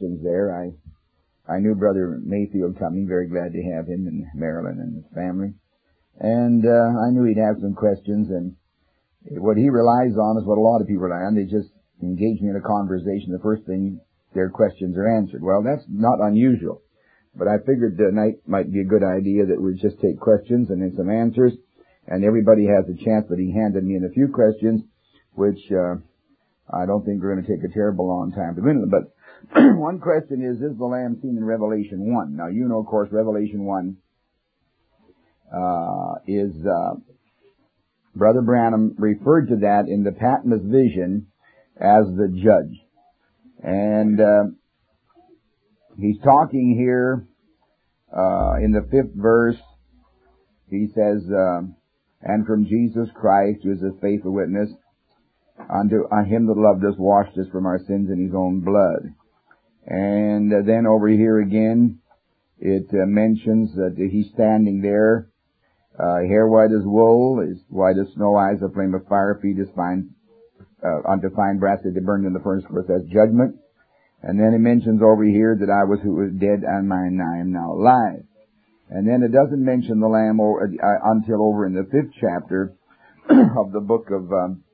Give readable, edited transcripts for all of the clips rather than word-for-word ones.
questions there. I knew Brother Mayfield coming, very glad to have him in Maryland and his family. And I knew he'd have some questions, and what he relies on is what a lot of people rely on. They just engage me in a conversation. The first thing, their questions are answered. Well, that's not unusual. But I figured tonight might be a good idea that we just take questions and then some answers, and everybody has a chance. But he handed me in a few questions, which I don't think we're going to take a terrible long time to go into them. But one question is the Lamb seen in Revelation 1? Now, you know, of course, Revelation 1 is Brother Branham referred to that in the Patmos vision as the judge. And he's talking here in the 5th verse. He says, and from Jesus Christ, who is a faithful witness, unto him that loved us, washed us from our sins in his own blood. And then over here again, it mentions that he's standing there, hair white as wool, is white as snow, eyes a flame of fire, feet as fine, unto fine brass that they burned in the furnace. Of course, that's judgment. And then it mentions over here that I was who was dead, and I am now alive. And then it doesn't mention the Lamb until over in the 5th chapter of the book of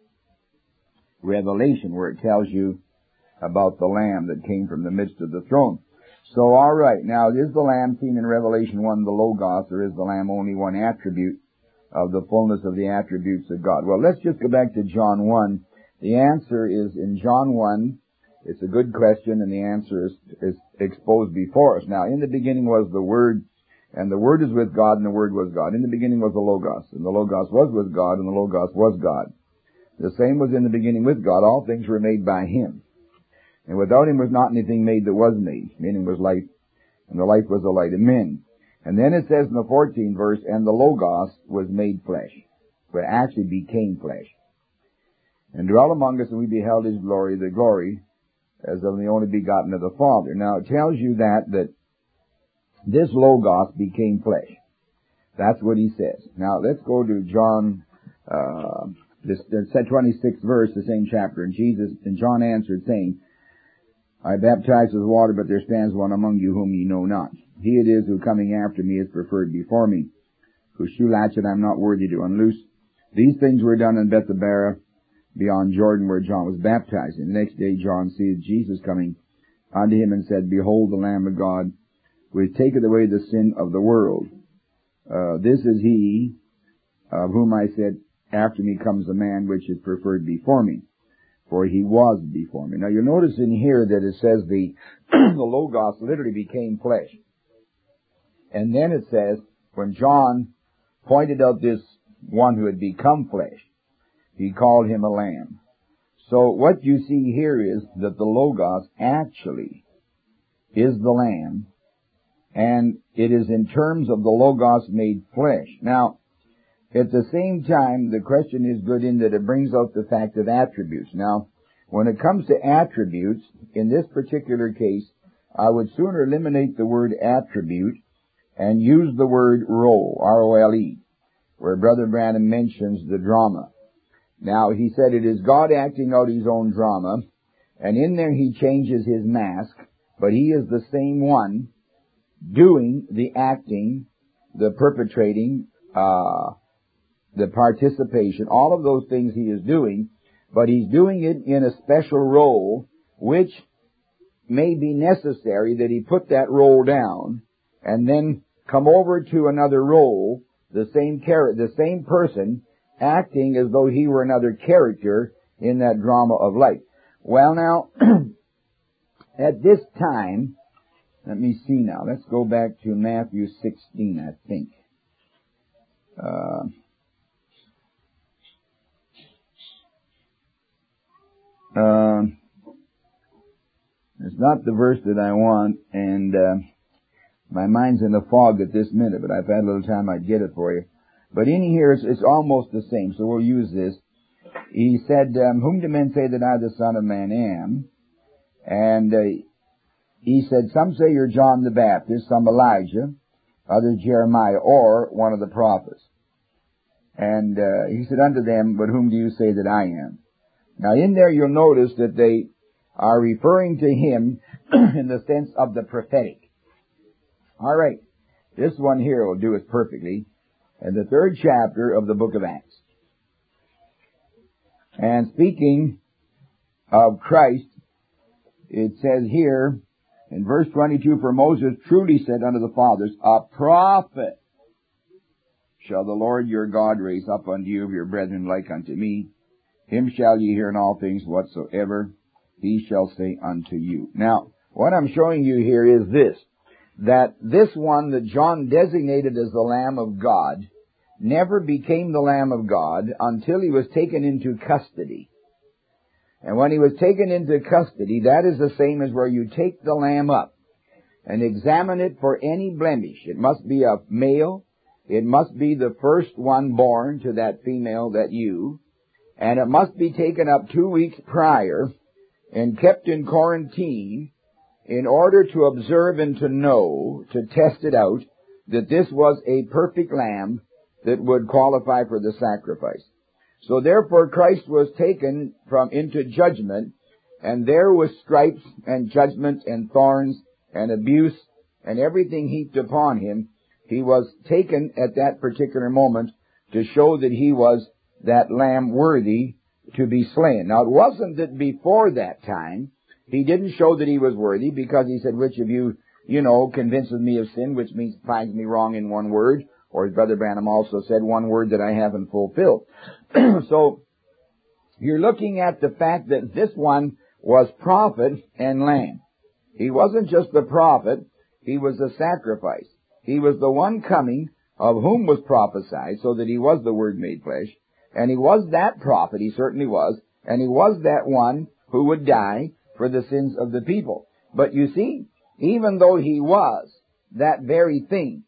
Revelation, where it tells you about the Lamb that came from the midst of the throne. So, all right, now is the Lamb seen in Revelation 1 the Logos, or is the Lamb only one attribute of the fullness of the attributes of God? Well, let's just go back to John 1. The answer is in John 1. It's a good question, and the answer is exposed before us. Now, in the beginning was the Word, and the Word is with God, and the Word was God. In the beginning was the Logos, and the Logos was with God, and the Logos was God. The same was in the beginning with God. All things were made by Him. And without Him was not anything made that was made. Meaning was life, and the life was the light of men. And then it says in the 14th verse, and the Logos was made flesh. But actually became flesh. And dwelt among us, and we beheld His glory, the glory as of the only begotten of the Father. Now it tells you that this Logos became flesh. That's what he says. Now let's go to John, this 26th verse, the same chapter. And John answered, saying, I baptize with water, but there stands one among you whom ye know not. He it is who coming after me is preferred before me, whose shoe latchet I am not worthy to unloose. These things were done in Bethabara, beyond Jordan, where John was baptized. And the next day John seeth Jesus coming unto him, and said, Behold the Lamb of God, which taketh away the sin of the world. This is he of whom I said, After me comes a man which is preferred before me, for he was before me. Now you notice in here that it says the Logos literally became flesh. And then it says, when John pointed out this one who had become flesh, he called him a lamb. So what you see here is that the Logos actually is the Lamb, and it is in terms of the Logos made flesh. Now, at the same time, the question is good in that it brings out the fact of attributes. Now, when it comes to attributes, in this particular case, I would sooner eliminate the word attribute and use the word role, R-O-L-E, where Brother Branham mentions the drama. Now, he said it is God acting out His own drama, and in there He changes His mask, but He is the same one doing the acting, the perpetrating, the participation, all of those things He is doing, but He's doing it in a special role, which may be necessary that He put that role down, and then come over to another role, the same person, acting as though he were another character in that drama of life. Well now, at this time, let me see now, let's go back to Matthew 16, I think. It's not the verse that I want, and my mind's in a fog at this minute, but if I had a little time, I'd get it for you. But in here, it's almost the same, so we'll use this. He said, whom do men say that I, the Son of Man, am? And he said, some say you're John the Baptist, some Elijah, others Jeremiah, or one of the prophets. And he said unto them, but whom do you say that I am? Now in there you'll notice that they are referring to him in the sense of the prophetic. All right. This one here will do it perfectly. In the 3rd chapter of the book of Acts. And speaking of Christ, it says here in verse 22, for Moses truly said unto the fathers, a prophet shall the Lord your God raise up unto you of your brethren like unto me. Him shall ye hear in all things whatsoever he shall say unto you. Now, what I'm showing you here is this, that this one that John designated as the Lamb of God never became the Lamb of God until he was taken into custody. And when he was taken into custody, that is the same as where you take the lamb up and examine it for any blemish. It must be a male. It must be the first one born to that female, that ewe. And it must be taken up 2 weeks prior and kept in quarantine in order to observe and to know, to test it out, that this was a perfect lamb that would qualify for the sacrifice. So therefore Christ was taken into judgment, and there was stripes and judgment and thorns and abuse and everything heaped upon him. He was taken at that particular moment to show that he was that lamb worthy to be slain. Now it wasn't that before that time he didn't show that he was worthy, because he said, which of you, convinces me of sin, which means finds me wrong in one word. Or as Brother Branham also said, one word that I haven't fulfilled. So, you're looking at the fact that this one was prophet and lamb. He wasn't just the prophet, he was the sacrifice. He was the one coming of whom was prophesied, so that he was the Word made flesh. And he was that prophet, he certainly was. And he was that one who would die for the sins of the people. But you see, even though he was that very thing,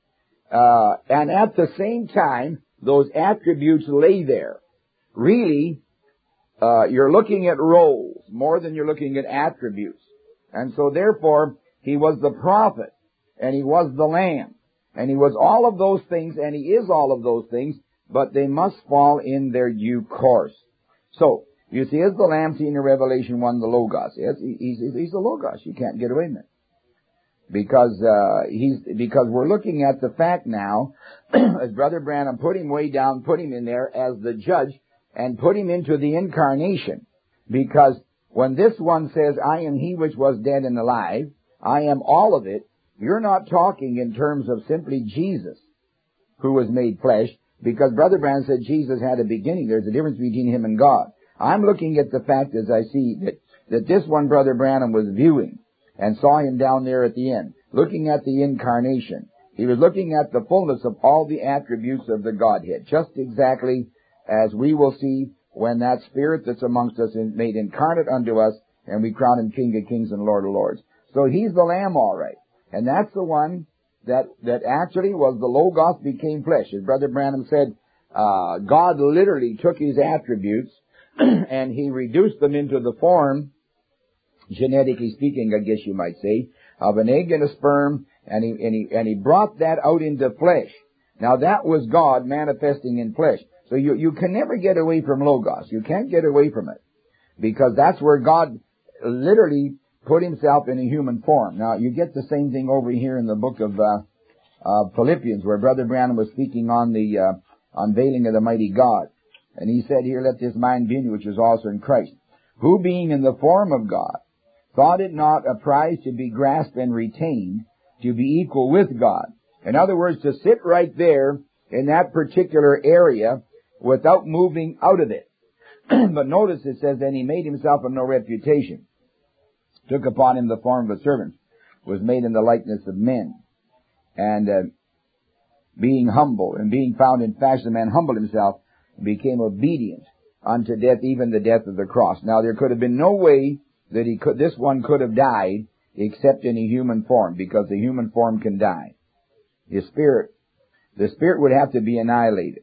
and at the same time, those attributes lay there. Really, you're looking at roles more than you're looking at attributes. And so therefore, he was the prophet, and he was the lamb, and he was all of those things, and he is all of those things, but they must fall in their due course. So, you see, is the lamb seen in Revelation 1 the Logos? Yes, he's the Logos. You can't get away from it. Because we're looking at the fact now, as Brother Branham put him way down, put him in there as the judge, and put him into the incarnation. Because when this one says, I am he which was dead and alive, I am all of it, you're not talking in terms of simply Jesus, who was made flesh, because Brother Branham said Jesus had a beginning. There's a difference between him and God. I'm looking at the fact as I see that this one Brother Branham was viewing, and saw him down there at the end, looking at the incarnation. He was looking at the fullness of all the attributes of the Godhead, just exactly as we will see when that Spirit that's amongst us is made incarnate unto us, and we crown him King of Kings and Lord of Lords. So he's the Lamb, all right. And that's the one that actually was the Logos became flesh. As Brother Branham said, God literally took his attributes and he reduced them into the form, genetically speaking, I guess you might say, of an egg and a sperm, and he brought that out into flesh. Now that was God manifesting in flesh. So you can never get away from Logos. You can't get away from it. Because that's where God literally put himself in a human form. Now you get the same thing over here in the book of Philippians, where Brother Branham was speaking on the unveiling of the mighty God. And he said here, let this mind be in you, which is also in Christ, who being in the form of God, thought it not a prize to be grasped and retained, to be equal with God. In other words, to sit right there in that particular area without moving out of it. But notice it says, then he made himself of no reputation, took upon him the form of a servant, was made in the likeness of men, and being humble, and being found in fashion, the man humbled himself, and became obedient unto death, even the death of the cross. Now there could have been no way that this one could have died except in a human form, because the human form can die. The spirit would have to be annihilated.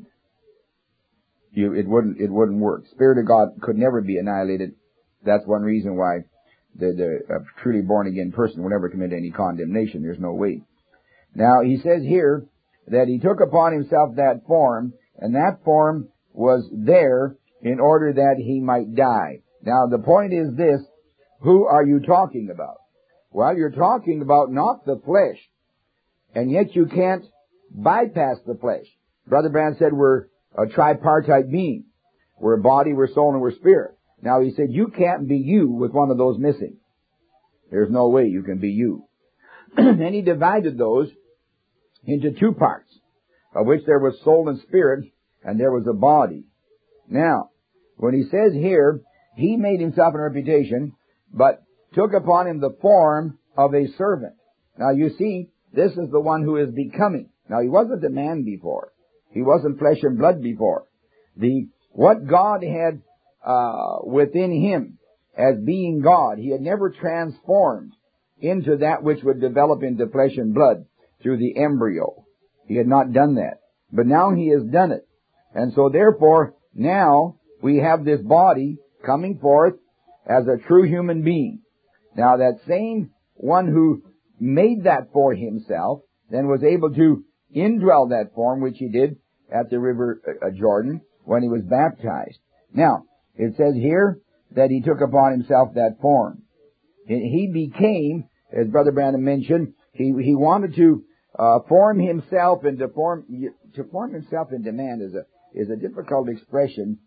It wouldn't work. Spirit of God could never be annihilated. That's one reason why the truly born again person will never commit any condemnation. There's no way. Now he says here that he took upon himself that form, and that form was there in order that he might die. Now the point is this: who are you talking about? Well, you're talking about not the flesh, and yet you can't bypass the flesh. Brother Branham said we're a tripartite being. We're a body, we're soul, and we're spirit. Now he said you can't be you with one of those missing. There's no way you can be you. And he divided those into two parts, of which there was soul and spirit, and there was a body. Now, when he says here, he made himself a reputation, but took upon him the form of a servant. Now you see, this is the one who is becoming. Now he wasn't a man before. He wasn't flesh and blood before. What God had within him as being God, he had never transformed into that which would develop into flesh and blood through the embryo. He had not done that. But now he has done it. And so therefore, now we have this body coming forth as a true human being. Now that same one who made that for himself then was able to indwell that form, which he did at the river Jordan when he was baptized. Now, it says here that he took upon himself that form. He became, as Brother Branham mentioned, he wanted to form himself, and to form himself into man is a difficult expression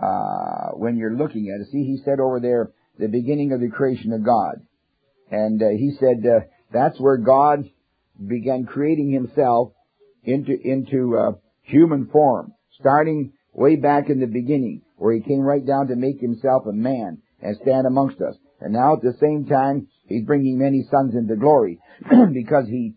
when you're looking at it. See, he said over there, the beginning of the creation of God. And he said that's where God began creating himself into human form, starting way back in the beginning, where he came right down to make himself a man and stand amongst us. And now at the same time, he's bringing many sons into glory because he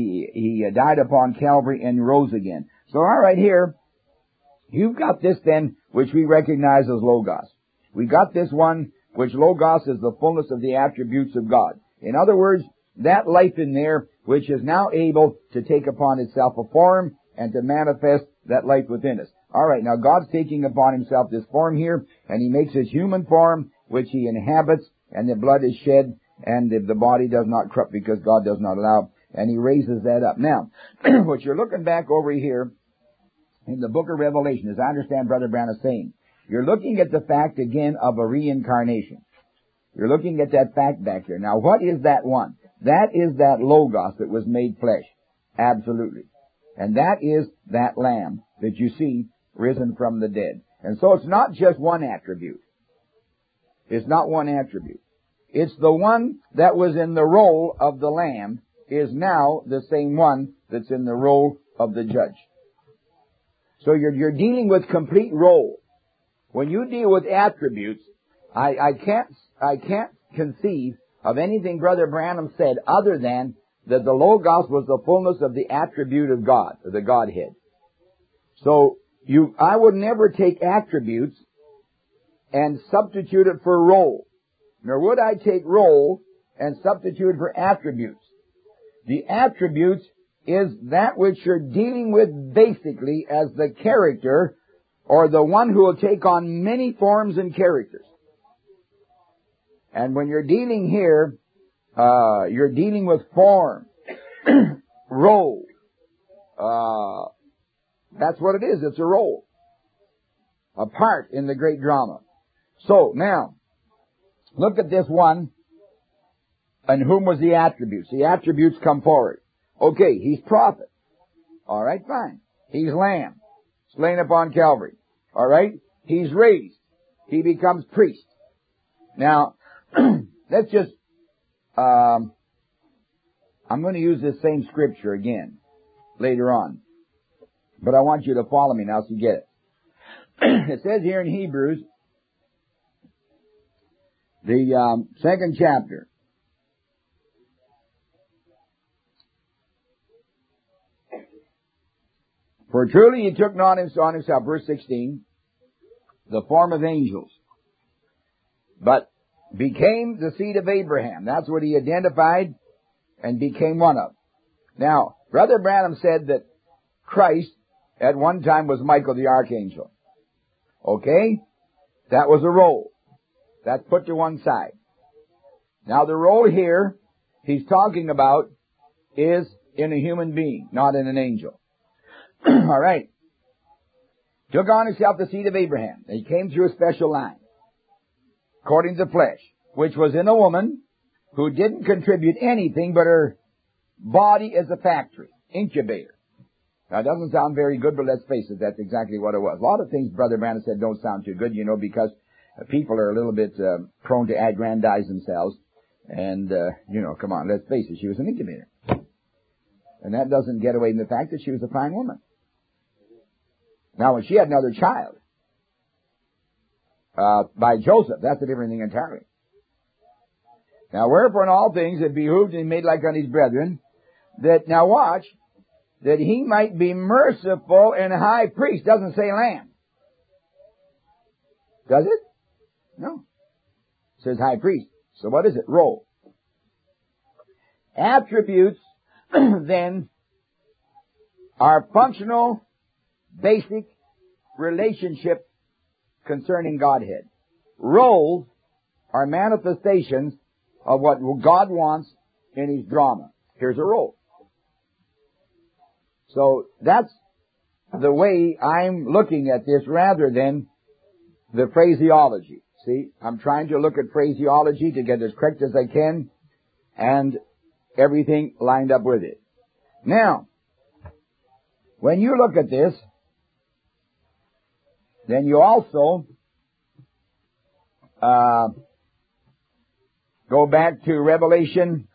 died upon Calvary and rose again. So all right, here, you've got this then, which we recognize as Logos. We got this one, which Logos is the fullness of the attributes of God. In other words, that life in there, which is now able to take upon itself a form and to manifest that life within us. All right, now God's taking upon himself this form here, and he makes his human form, which he inhabits, and the blood is shed, and the body does not corrupt because God does not allow, and he raises that up. Now, what you're looking back over here in the book of Revelation, as I understand Brother Branham saying, you're looking at the fact again of a reincarnation. You're looking at that fact back here. Now, what is that one? That is that Logos that was made flesh. Absolutely. And that is that Lamb that you see risen from the dead. And so it's not just one attribute. It's not one attribute. It's the one that was in the role of the Lamb is now the same one that's in the role of the Judge. So you're dealing with complete role. When you deal with attributes, I can't conceive of anything Brother Branham said other than that the Logos was the fullness of the attribute of God, of the Godhead. So I would never take attributes and substitute it for role. Nor would I take role and substitute it for attributes. The attributes is that which you're dealing with basically as the character, or the one who will take on many forms and characters. And when you're dealing here, you're dealing with form, role. That's what it is. It's a role. A part in the great drama. So, now, look at this one. And whom was the attributes? The attributes come forward. Okay, he's prophet. All right, fine. He's lamb, slain upon Calvary. All right? He's raised. He becomes priest. Now, let's just, I'm going to use this same scripture again later on. But I want you to follow me now so you get it. It says here in Hebrews, the second chapter, for truly he took not on himself, verse 16, the form of angels, but became the seed of Abraham. That's what he identified and became one of. Now, Brother Branham said that Christ at one time was Michael the archangel. Okay? That was a role. That's put to one side. Now the role here he's talking about is in a human being, not in an angel. All right. Took on himself the seed of Abraham. He came through a special line, according to the flesh, which was in a woman, who didn't contribute anything, but her body is a factory, incubator. Now, it doesn't sound very good, but let's face it, that's exactly what it was. A lot of things Brother Branham said don't sound too good, because people are a little bit prone to aggrandize themselves. And, come on, let's face it, she was an incubator. And that doesn't get away from the fact that she was a fine woman. Now, when she had another child, by Joseph, that's a different thing entirely. Now, wherefore in all things it behooved him, made like unto his brethren, that, now watch, that he might be merciful and high priest. Doesn't say lamb. Does it? No. It says high priest. So what is it? Role. Attributes, then, are functional, basic relationship concerning Godhead. Roles are manifestations of what God wants in His drama. Here's a role. So that's the way I'm looking at this rather than the phraseology. See, I'm trying to look at phraseology to get as correct as I can and everything lined up with it. Now, when you look at this, then you also go back to Revelation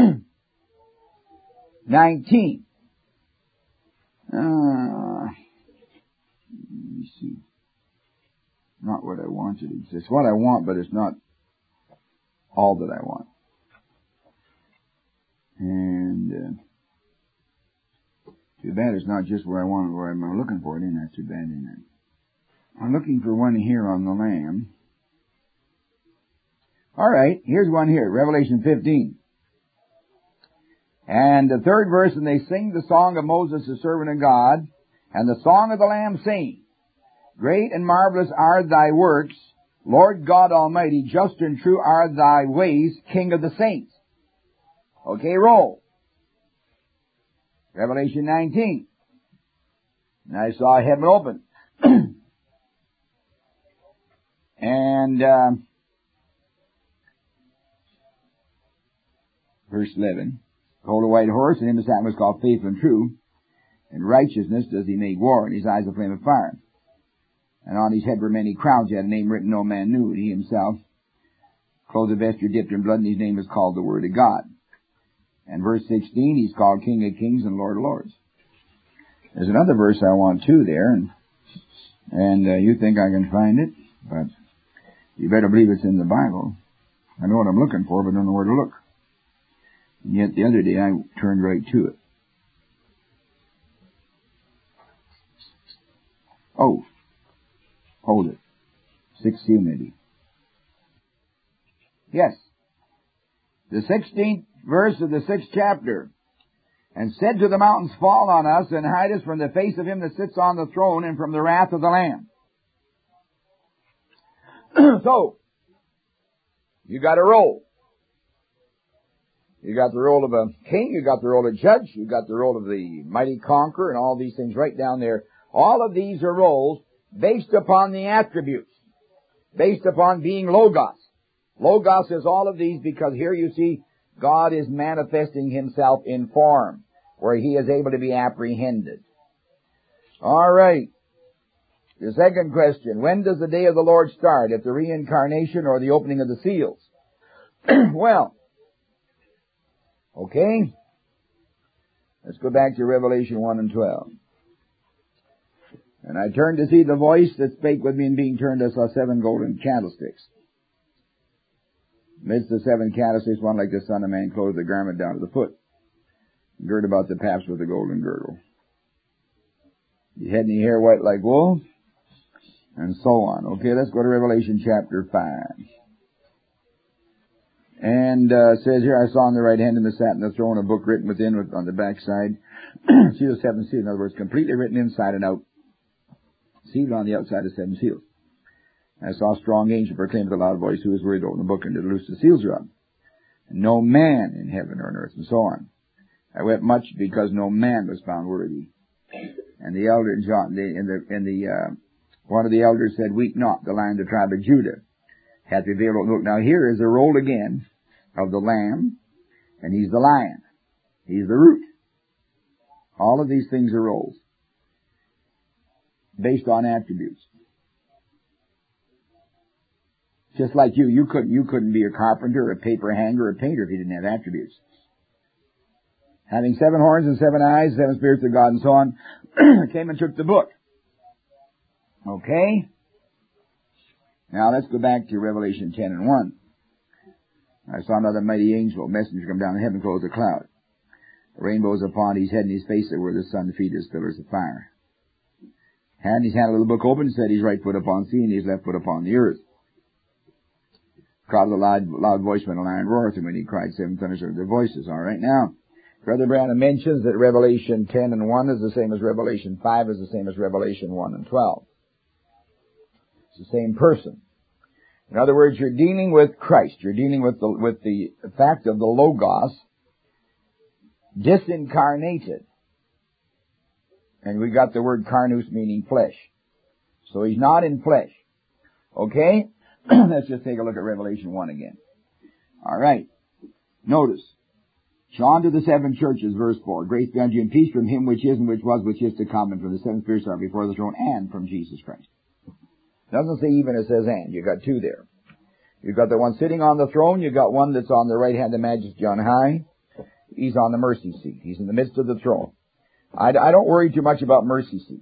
19. Let me see. Not what I wanted. It's what I want, but it's not all that I want. And too bad it's not just where I want it, where I'm looking for it. Ain't that too bad, ain't it? I'm looking for one here on the Lamb. All right, here's one here, Revelation 15. And the third verse, and they sing the song of Moses, the servant of God, and the song of the Lamb, saying, Great and marvelous are thy works, Lord God Almighty, just and true are thy ways, King of the saints. Okay, roll. Revelation 19. And I saw heaven open. And verse 11. Behold, a white horse, and him that sat was called Faithful and True. In righteousness does he make war, and his eyes a flame of fire. And on his head were many crowns. He had a name written no man knew, and he himself, clothed with vesture dipped in blood, and his name is called the Word of God. And verse 16, he's called King of Kings and Lord of Lords. There's another verse I want too there, and you think I can find it, but you better believe it's in the Bible. I know what I'm looking for, but I don't know where to look. And yet the other day I turned right to it. Oh, hold it. 6 seal maybe. Yes. The 16th verse of the 6th chapter. And said to the mountains, Fall on us, and hide us from the face of him that sits on the throne, and from the wrath of the Lamb. So, you got a role. You got the role of a king, you got the role of judge, you got the role of the mighty conqueror, and all these things right down there. All of these are roles based upon the attributes, based upon being Logos. Logos is all of these because here you see God is manifesting himself in form, where he is able to be apprehended. All right. The second question, when does the day of the Lord start? At the reincarnation or the opening of the seals? Well, okay. Let's go back to Revelation 1 and 12. And I turned to see the voice that spake with me, and being turned I saw 7 golden candlesticks. Amidst the 7 candlesticks, one like the Son of Man, clothed the garment down to the foot, girt about the paps with a golden girdle. He had any hair white like wool, and so on. Okay, let's go to Revelation chapter 5. And says here, I saw on the right hand in the sat in the throne a book written within on the back side. See the 7 seals, in other words, completely written inside and out. Sealed on the outside of 7 seals. I saw a strong angel proclaim with a loud voice, who is worthy to open the book and to loose the seals thereof. And no man in heaven or on earth, and so on. I wept much because no man was found worthy. And the elder John, one of the elders said, Weep not, the Lion of the tribe of Judah hath revealed. Look, now here is a role again of the Lamb, and He's the Lion. He's the root. All of these things are roles based on attributes. Just like you couldn't be a carpenter, a paper hanger, a painter if you didn't have attributes. Having 7 horns and 7 eyes, 7 spirits of God, and so on, came and took the book. Okay? Now let's go back to Revelation 10 and 1. I saw another mighty angel, messenger, come down in heaven, clothed with a cloud. The rainbows upon his head and his face that were the sun, feet as pillars of fire. Had in his hand a little book open, and set his right foot upon sea and his left foot upon the earth. Crowd of a loud voice when a lion roareth, and when he cried, 7 thunders heard their voices. All right, now, Brother Branham mentions that Revelation 10 and 1 is the same as Revelation 5 is the same as Revelation 1 and 12. It's the same person. In other words, you're dealing with Christ. You're dealing with the fact of the Logos disincarnated. And we got the word carnus meaning flesh. So He's not in flesh. Okay? Let's just take a look at Revelation 1 again. All right. Notice. John to the 7 churches, verse 4. Grace be unto you and peace from Him which is and which was, which is to come, and from the 7 spirits are before the throne, and from Jesus Christ. It doesn't say even, it says and. You got 2 there. You've got the one sitting on the throne. You've got one that's on the right hand of Majesty on high. He's on the mercy seat. He's in the midst of the throne. I don't worry too much about mercy seat.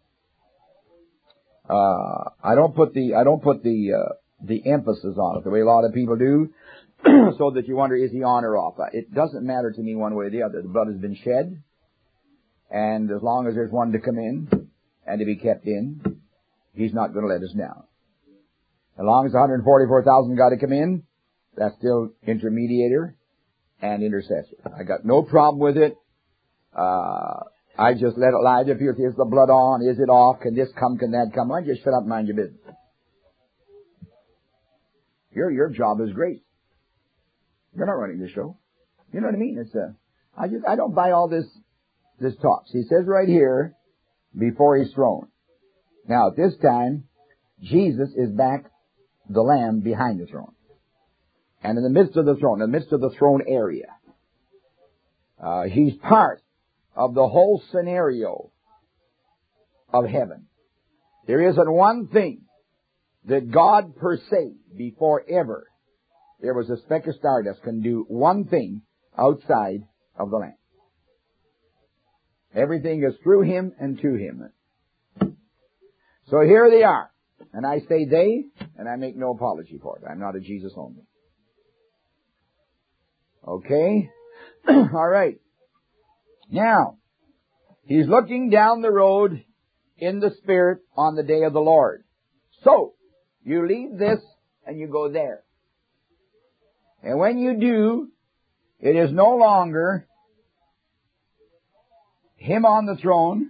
I don't put the emphasis on it the way a lot of people do, so that you wonder, is He on or off? It doesn't matter to me one way or the other. The blood has been shed, and as long as there's one to come in and to be kept in, He's not going to let us down. As long as 144,000 got to come in, that's still intermediator and intercessor. I got no problem with it. I just let it lie there. People say, is the blood on? Is it off? Can this come? Can that come? Why don't you shut up and mind your business? Your job is grace. You're not running the show. You know what I mean? I don't buy all this talk. He says right here, before His throne. Now, at this time, Jesus is back, the Lamb, behind the throne. And in the midst of the throne, in the midst of the throne area, He's part of the whole scenario of heaven. There isn't one thing that God per se, before ever there was a speck of stardust, can do one thing outside of the Lamb. Everything is through Him and to Him. So here they are. And I say they, and I make no apology for it. I'm not a Jesus only. Okay? All right. Now, He's looking down the road in the Spirit on the day of the Lord. So, you leave this and you go there. And when you do, it is no longer Him on the throne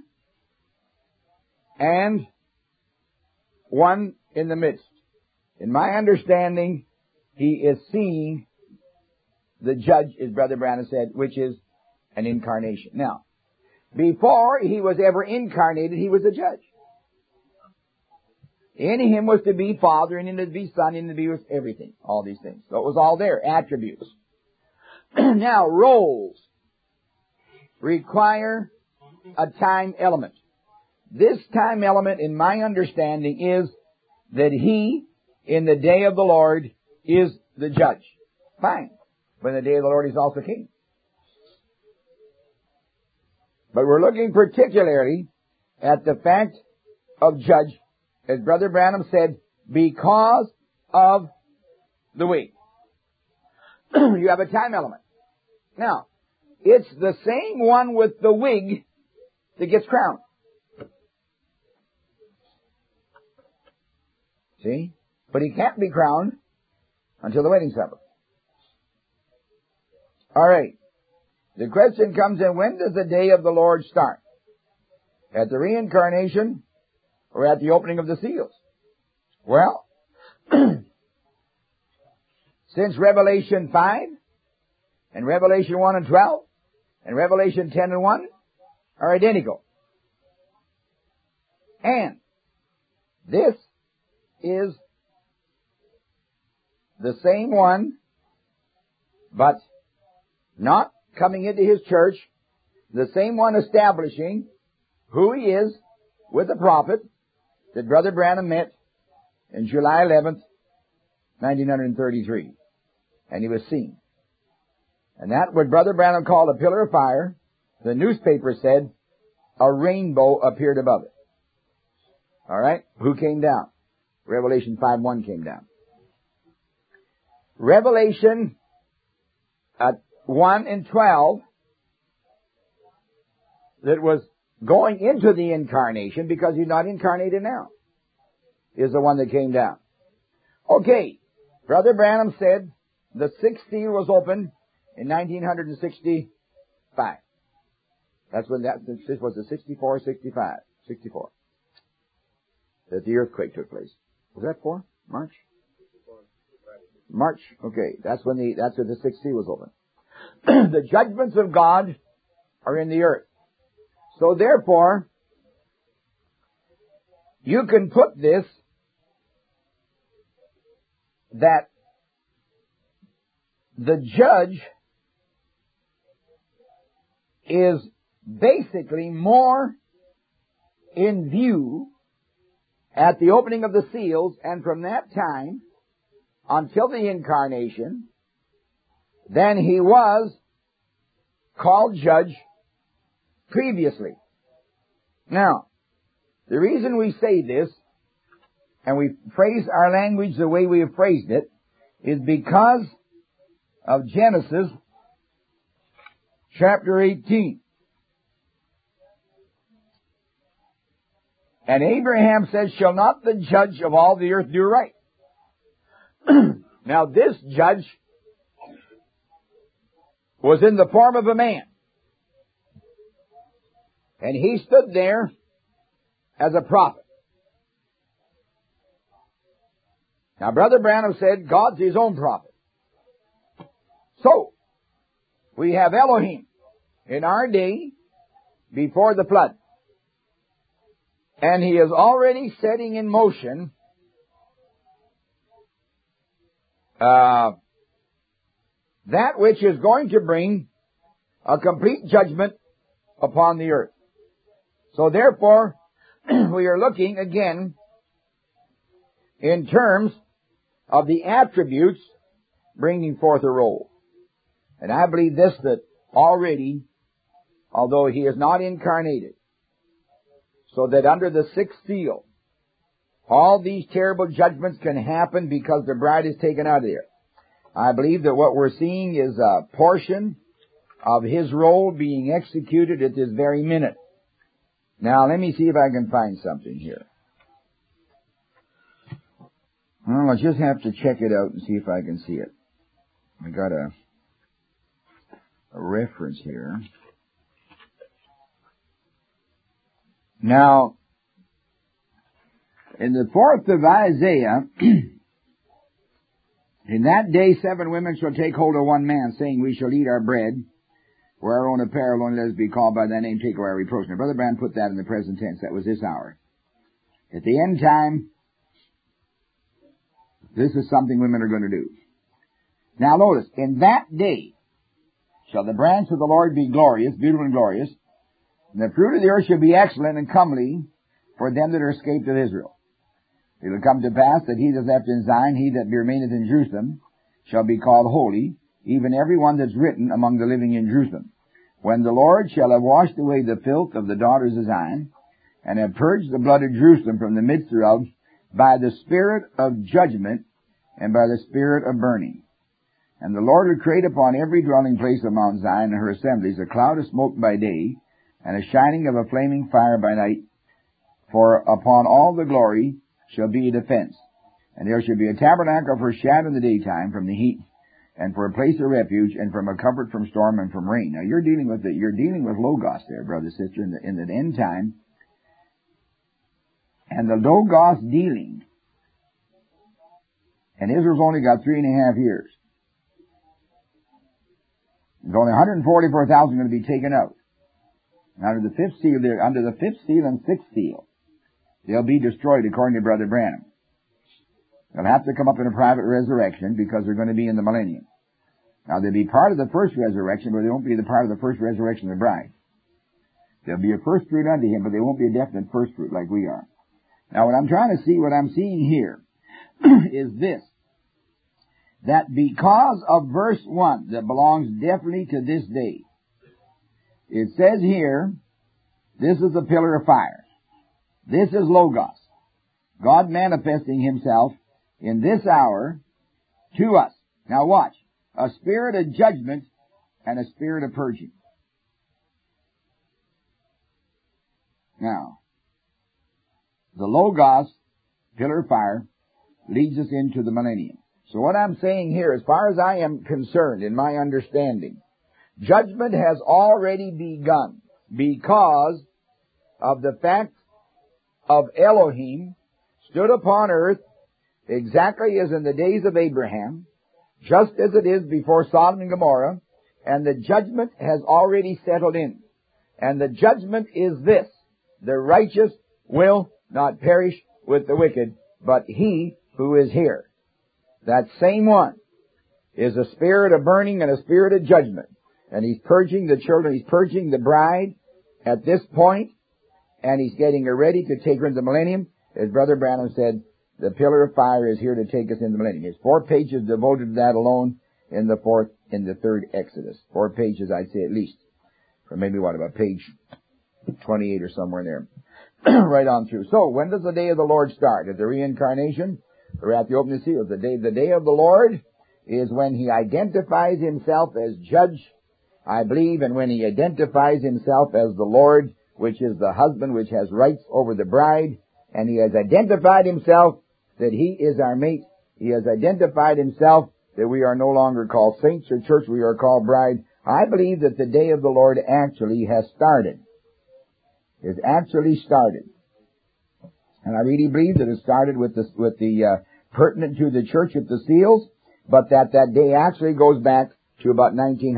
and one in the midst. In my understanding, He is seeing the judge, as Brother Branham said, which is an incarnation. Now, before He was ever incarnated, He was a judge. In Him was to be Father, and in Him to be Son, and in Him to be with everything. All these things. So it was all there. Attributes. Now, roles require a time element. This time element, in my understanding, is that He, in the day of the Lord, is the judge. Fine. But in the day of the Lord, He's also king. But we're looking particularly at the fact of judge, as Brother Branham said, because of the wig. You have a time element. Now, it's the same one with the wig that gets crowned. See? But he can't be crowned until the wedding supper. All right. The question comes in, when does the day of the Lord start? At the reincarnation or at the opening of the seals? Well, since Revelation 5 and Revelation 1 and 12 and Revelation 10 and 1 are identical. And this is the same one but not coming into his church, the same one establishing who he is with the prophet that Brother Branham met in July 11th, 1933. And he was seen. And that what Brother Branham called a pillar of fire, the newspaper said a rainbow appeared above it. All right? Who came down? Revelation 5:1 came down. Revelation 1 and 12, that was going into the incarnation, because he's not incarnated now, is the one that came down. Okay, Brother Branham said the sixth seal was opened in 1965. That's when this was the 64, 65, 64. That the earthquake took place. Was that for? March? March. Okay, that's when the sixth seal was opened. The judgments of God are in the earth. So therefore, you can put this, that the judge is basically more in view at the opening of the seals, and from that time until the incarnation, than he was called judge previously. Now, the reason we say this, and we phrase our language the way we have phrased it, is because of Genesis chapter 18. And Abraham says, shall not the judge of all the earth do right? Now this judge was in the form of a man. And he stood there as a prophet. Now Brother Branham said God's his own prophet. So, we have Elohim in our day before the flood. And he is already setting in motion that which is going to bring a complete judgment upon the earth. So therefore, we are looking again in terms of the attributes bringing forth a role. And I believe this, that already, although he is not incarnated, so that under the sixth seal, all these terrible judgments can happen because the bride is taken out of there. I believe that what we're seeing is a portion of his role being executed at this very minute. Now, let me see if I can find something here. Well, I'll just have to check it out and see if I can see it. I got a reference here. Now, in the 4th of Isaiah, in that day 7 women shall take hold of one man, saying, we shall eat our bread, wear our own apparel, only let us be called by thy name, take away our reproach. Now, Brother Branham put that in the present tense. That was this hour. At the end time, this is something women are going to do. Now notice, in that day shall the branch of the Lord be glorious, beautiful and glorious, and the fruit of the earth shall be excellent and comely for them that are escaped of Israel. It will come to pass that he that is left in Zion, he that remaineth in Jerusalem, shall be called holy, even every one that's written among the living in Jerusalem. When the Lord shall have washed away the filth of the daughters of Zion, and have purged the blood of Jerusalem from the midst thereof, by the spirit of judgment, and by the spirit of burning. And the Lord will create upon every dwelling place of Mount Zion and her assemblies a cloud of smoke by day, and a shining of a flaming fire by night. For upon all the glory shall be a defense. And there shall be a tabernacle for shadow in the daytime from the heat, and for a place of refuge, and from a comfort from storm and from rain. Now you're dealing with Logos there, brother, sister, in the end time. And the Logos dealing. And Israel's only got 3.5 years. There's only 144,000 going to be taken out. Under the fifth seal and sixth seal, they'll be destroyed according to Brother Branham. They'll have to come up in a private resurrection because they're going to be in the millennium. Now, they'll be part of the first resurrection, but they won't be the part of the first resurrection of the bride. They'll be a first fruit unto him, but they won't be a definite first fruit like we are. Now, what I'm seeing here is this, that because of verse 1 that belongs definitely to this day, it says here, this is a pillar of fire. This is Logos. God manifesting himself in this hour to us. Now watch. A spirit of judgment and a spirit of purging. Now, the Logos, pillar of fire, leads us into the millennium. So what I'm saying here, as far as I am concerned in my understanding, judgment has already begun because of the fact of Elohim stood upon earth exactly as in the days of Abraham, just as it is before Sodom and Gomorrah, and the judgment has already settled in. And the judgment is this: the righteous will not perish with the wicked, but he who is here. That same one is a spirit of burning and a spirit of judgment. And he's purging the children, he's purging the bride at this point, and he's getting her ready to take her into the millennium. As Brother Branham said, the pillar of fire is here to take us into the millennium. There's 4 pages devoted to that alone in the third Exodus. 4 pages, I'd say at least. Or maybe about page 28 or somewhere in there. Right on through. So, when does the day of the Lord start? At the reincarnation? Or at the opening seals? The day of the Lord is when he identifies himself as judge, I believe, and when he identifies himself as the Lord, which is the husband which has rights over the bride, and he has identified himself that he is our mate. He has identified himself that we are no longer called saints or church, we are called bride. I believe that the day of the Lord actually has started. It's actually started. And I really believe that it started with the pertinent to the church with the seals, but that day actually goes back to about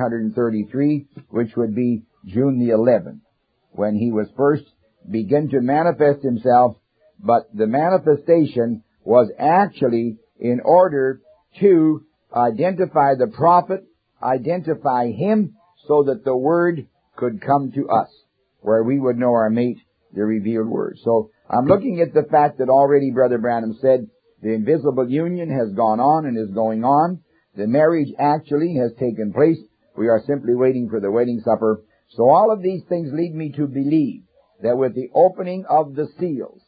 1933, which would be June the 11th, when he was first begin to manifest himself, but the manifestation was actually in order to identify the prophet, identify him, so that the word could come to us, where we would know our mate, the revealed word. So I'm looking at the fact that already Brother Branham said the invisible union has gone on and is going on. The marriage actually has taken place. We are simply waiting for the wedding supper. So all of these things lead me to believe that with the opening of the seals,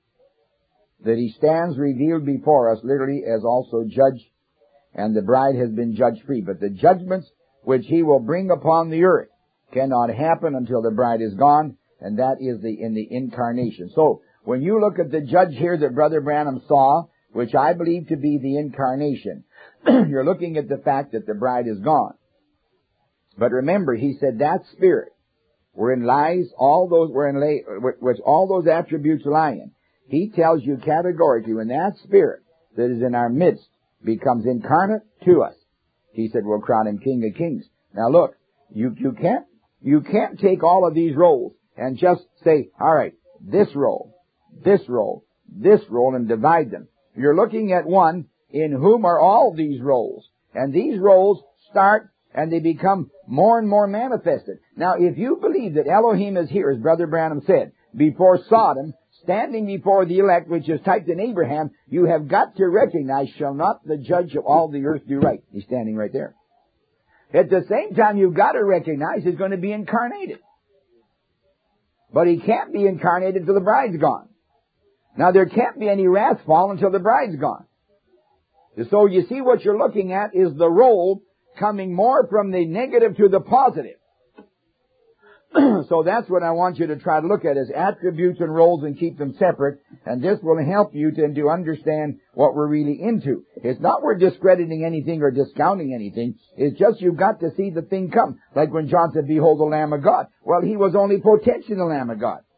that he stands revealed before us literally as also judge, and the bride has been judge free. But the judgments which he will bring upon the earth cannot happen until the bride is gone, and that is in the incarnation. So when you look at the judge here that Brother Branham saw, which I believe to be the incarnation, you're looking at the fact that the bride is gone. But remember, he said that spirit wherein lies which all those attributes lie in. He tells you categorically, when that spirit that is in our midst becomes incarnate to us, he said, we'll crown him King of Kings. Now look, you can't take all of these roles and just say, all right, this role, and divide them. You're looking at one in whom are all these roles. And these roles start and they become more and more manifested. Now, if you believe that Elohim is here, as Brother Branham said, before Sodom, standing before the elect, which is typed in Abraham, you have got to recognize, shall not the judge of all the earth do right? He's standing right there. At the same time, you've got to recognize he's going to be incarnated. But he can't be incarnated till the bride's gone. Now, there can't be any wrath fall until the bride's gone. So you see, what you're looking at is the role coming more from the negative to the positive. So that's what I want you to try to look at, is attributes and roles, and keep them separate. And this will help you to understand what we're really into. It's not we're discrediting anything or discounting anything. It's just you've got to see the thing come. Like when John said, behold the Lamb of God. Well, he was only potentially the Lamb of God.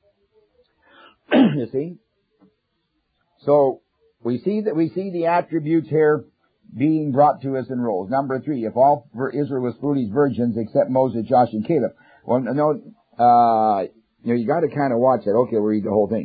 You see? So we see the attributes here being brought to us in roles. Number 3, if all Israel was foolish virgins except Moses, Joshua, and Caleb. Well, no, you got to kind of watch that. Okay, we'll read the whole thing.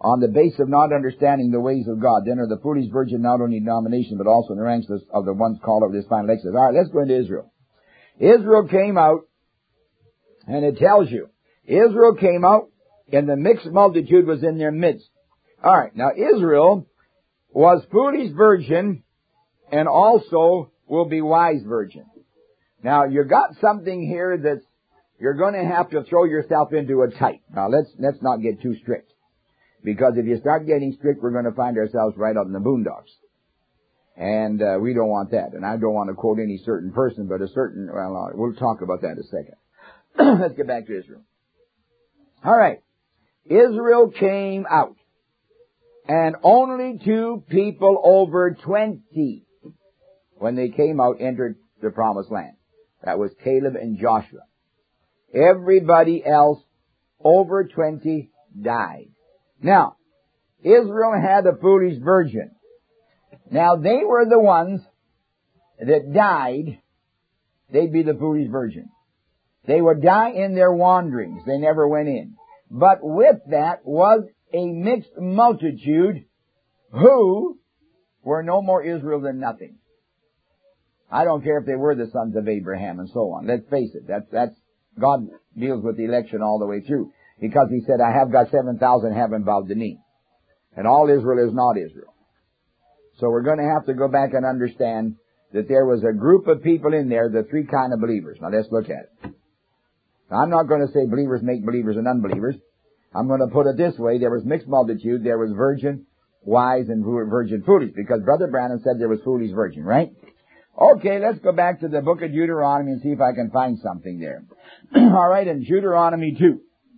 on the basis of not understanding the ways of God. Then are the foolish virgin not only in denomination, but also in the ranks of the ones called over this final exodus. All right, let's go into Israel. Israel came out, and it tells you, Israel came out, and the mixed multitude was in their midst. All right, now Israel was foolish virgin, and also will be wise virgin. Now, you got something here that you're going to have to throw yourself into a tight. Now, let's not get too strict. Because if you start getting strict, we're going to find ourselves right out in the boondocks. And we don't want that. And I don't want to quote any certain person, but we'll talk about that in a second. Let's get back to Israel. All right. Israel came out. And only 2 people over 20, when they came out, entered the promised land. That was Caleb and Joshua. Everybody else over 20 died. Now, Israel had a foolish virgin. Now, they were the ones that died. They'd be the foolish virgin. They would die in their wanderings. They never went in. But with that was a mixed multitude who were no more Israel than nothing. I don't care if they were the sons of Abraham and so on. Let's face it. That's God deals with the election all the way through. Because He said, I have got 7,000 haven't bowed the knee. And all Israel is not Israel. So we're going to have to go back and understand that there was a group of people in there, the 3 kind of believers. Now let's look at it. Now, I'm not going to say believers make believers and unbelievers. I'm going to put it this way. There was mixed multitude. There was virgin, wise, and virgin foolish. Because Brother Branham said there was foolish virgin, right? Okay, let's go back to the book of Deuteronomy and see if I can find something there. All right, in Deuteronomy 2.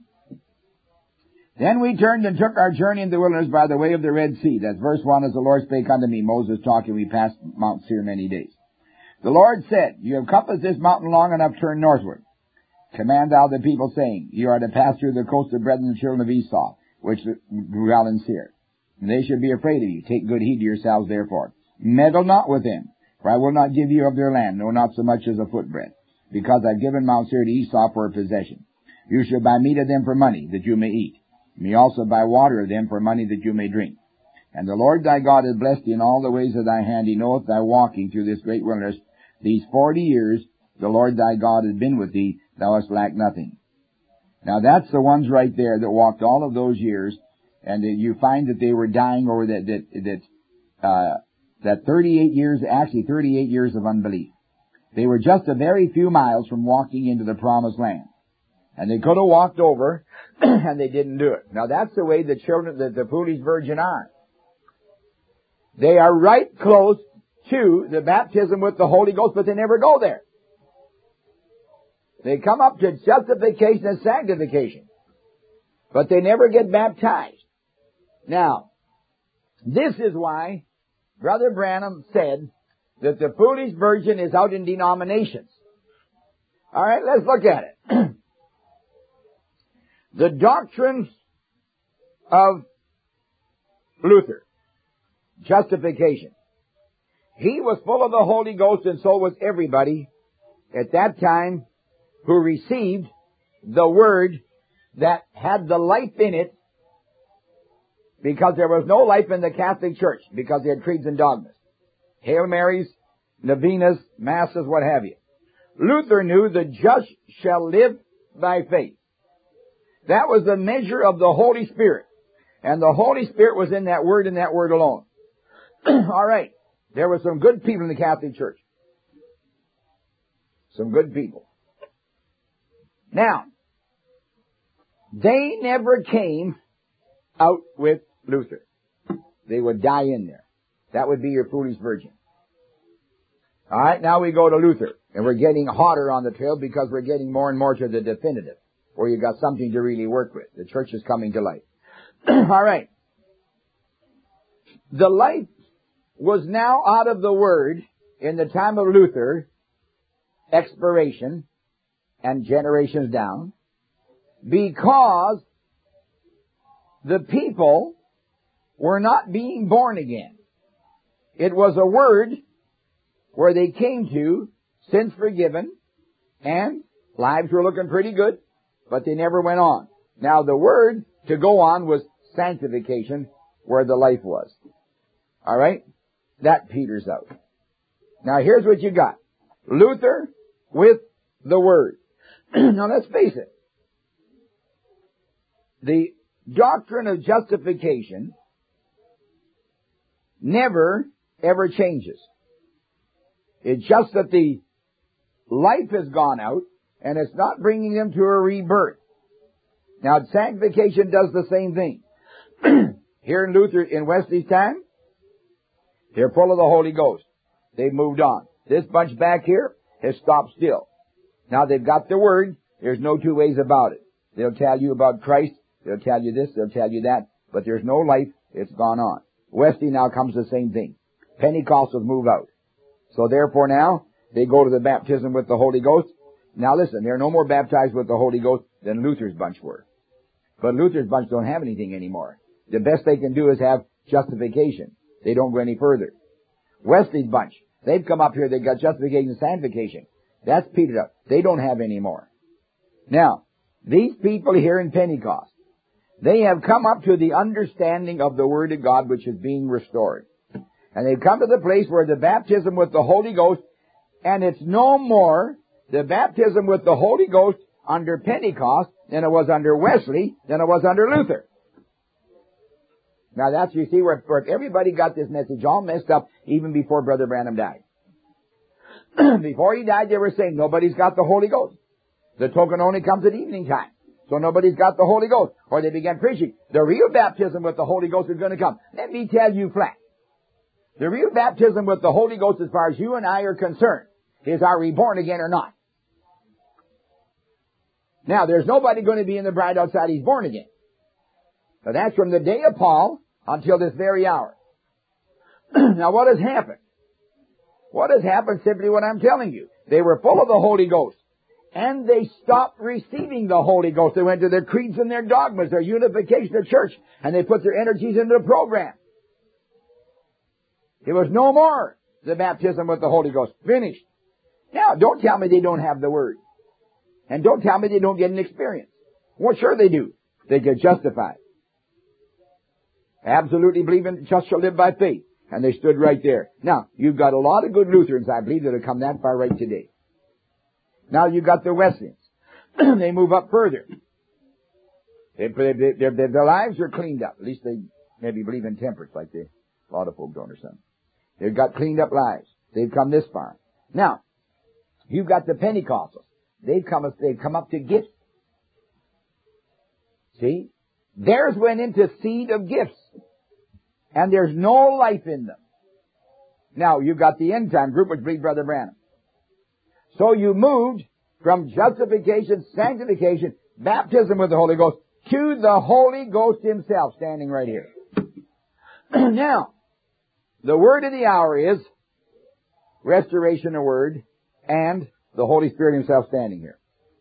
Then we turned and took our journey in the wilderness by the way of the Red Sea. That's verse 1. As the Lord spake unto me, Moses talking, we passed Mount Seir many days. The Lord said, You have compassed this mountain long enough, turn northward. Command thou the people, saying, You are to pass through the coast of brethren, the children of Esau, which dwell in Seir. And they should be afraid of you. Take good heed to yourselves, therefore. Meddle not with them, for I will not give you of their land, no, not so much as a footbreadth, because I've given Mount Seir to Esau for a possession. You shall buy meat of them for money, that you may eat. You may also buy water of them for money, that you may drink. And the Lord thy God hath blessed thee in all the ways of thy hand. He knoweth thy walking through this great wilderness. These 40 years the Lord thy God has been with thee. Thou hast lacked nothing. Now that's the ones right there that walked all of those years, and you find that they were dying over that 38 years of unbelief. They were just a very few miles from walking into the promised land. And they could have walked over, and they didn't do it. Now that's the way the children, the foolish virgin are. They are right close to the baptism with the Holy Ghost, but they never go there. They come up to justification and sanctification, but they never get baptized. Now, this is why Brother Branham said that the foolish virgin is out in denominations. All right, let's look at it. The doctrine of Luther, justification. He was full of the Holy Ghost, and so was everybody at that time who received the Word that had the life in it, because there was no life in the Catholic Church, because they had creeds and dogmas. Hail Marys, novenas, masses, what have you. Luther knew the just shall live by faith. That was the measure of the Holy Spirit. And the Holy Spirit was in that Word and that Word alone. All right. There were some good people in the Catholic Church. Some good people. Now, they never came out with Luther. They would die in there. That would be your foolish virgin. All right, now we go to Luther. And we're getting hotter on the trail because we're getting more and more to the definitive, where you've got something to really work with. The church is coming to life. All right. The life was now out of the Word in the time of Luther, expiration, and generations down, because the people were not being born again. It was a word where they came to, sins forgiven, and lives were looking pretty good, but they never went on. Now the word to go on was sanctification where the life was. All right? That peters out. Now here's what you got. Luther with the Word. Now let's face it. The doctrine of justification never, ever changes. It's just that the life has gone out and it's not bringing them to a rebirth. Now sanctification does the same thing. Here in Luther, in Wesley's time, they're full of the Holy Ghost. They've moved on. This bunch back here has stopped still. Now they've got the Word. There's no two ways about it. They'll tell you about Christ. They'll tell you this. They'll tell you that. But there's no life. It's gone on. Wesley now comes the same thing. Pentecostals move out. So therefore now, they go to the baptism with the Holy Ghost. Now listen, they're no more baptized with the Holy Ghost than Luther's bunch were. But Luther's bunch don't have anything anymore. The best they can do is have justification. They don't go any further. Wesley's bunch, they've come up here, they've got justification and sanctification. That's petered up. They don't have any more. Now, these people here in Pentecost, they have come up to the understanding of the Word of God which is being restored. And they've come to the place where the baptism with the Holy Ghost, and it's no more the baptism with the Holy Ghost under Pentecost than it was under Wesley, than it was under Luther. Now that's, you see, where everybody got this message all messed up even before Brother Branham died. Before he died, they were saying nobody's got the Holy Ghost. The token only comes at evening time. So nobody's got the Holy Ghost. Or they began preaching, the real baptism with the Holy Ghost is going to come. Let me tell you flat. The real baptism with the Holy Ghost, as far as you and I are concerned, is are we born again or not? Now, there's nobody going to be in the bride outside he's born again. But that's from the day of Paul until this very hour. Now, what has happened? What has happened? Simply what I'm telling you. They were full of the Holy Ghost. And they stopped receiving the Holy Ghost. They went to their creeds and their dogmas, their unification of church, and they put their energies into the program. It was no more the baptism with the Holy Ghost. Finished. Now, don't tell me they don't have the Word. And don't tell me they don't get an experience. Well, sure they do. They get justified. Absolutely believe in just shall live by faith. And they stood right there. Now, you've got a lot of good Lutherans, I believe, that have come that far right today. Now you've got the Wesleyans. They move up further. Their lives are cleaned up. At least they maybe believe in temperance like a lot of folk don't or something. They've got cleaned up lives. They've come this far. Now, you've got the Pentecostals. They've come up to gifts. See? Theirs went into seed of gifts. And there's no life in them. Now, you've got the end time group which believe Brother Branham. So you moved from justification, sanctification, baptism with the Holy Ghost, to the Holy Ghost Himself standing right here. Now, the word of the hour is restoration of word and the Holy Spirit Himself standing here.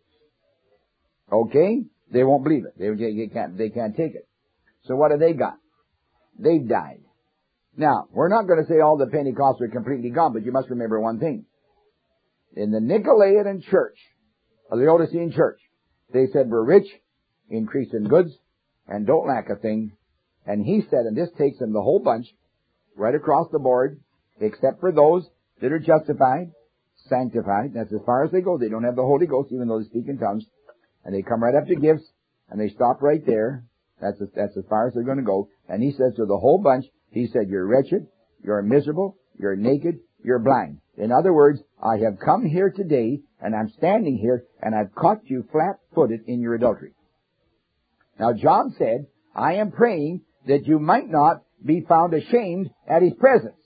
Okay? They won't believe it. They can't take it. So what have they got? They've died. Now, we're not going to say all the Pentecostals are completely gone, but you must remember one thing. In the Nicolaitan church, of the Laodicean church, they said we're rich, increase in goods, and don't lack a thing. And he said, and this takes them the whole bunch, right across the board, except for those that are justified, sanctified. That's as far as they go. They don't have the Holy Ghost, even though they speak in tongues. And they come right up to gifts, and they stop right there. That's as far as they're going to go. And he says to the whole bunch, he said, you're wretched, you're miserable, you're naked, you're blind. In other words, I have come here today, and I'm standing here, and I've caught you flat-footed in your adultery. Now, John said, I am praying that you might not be found ashamed at His presence.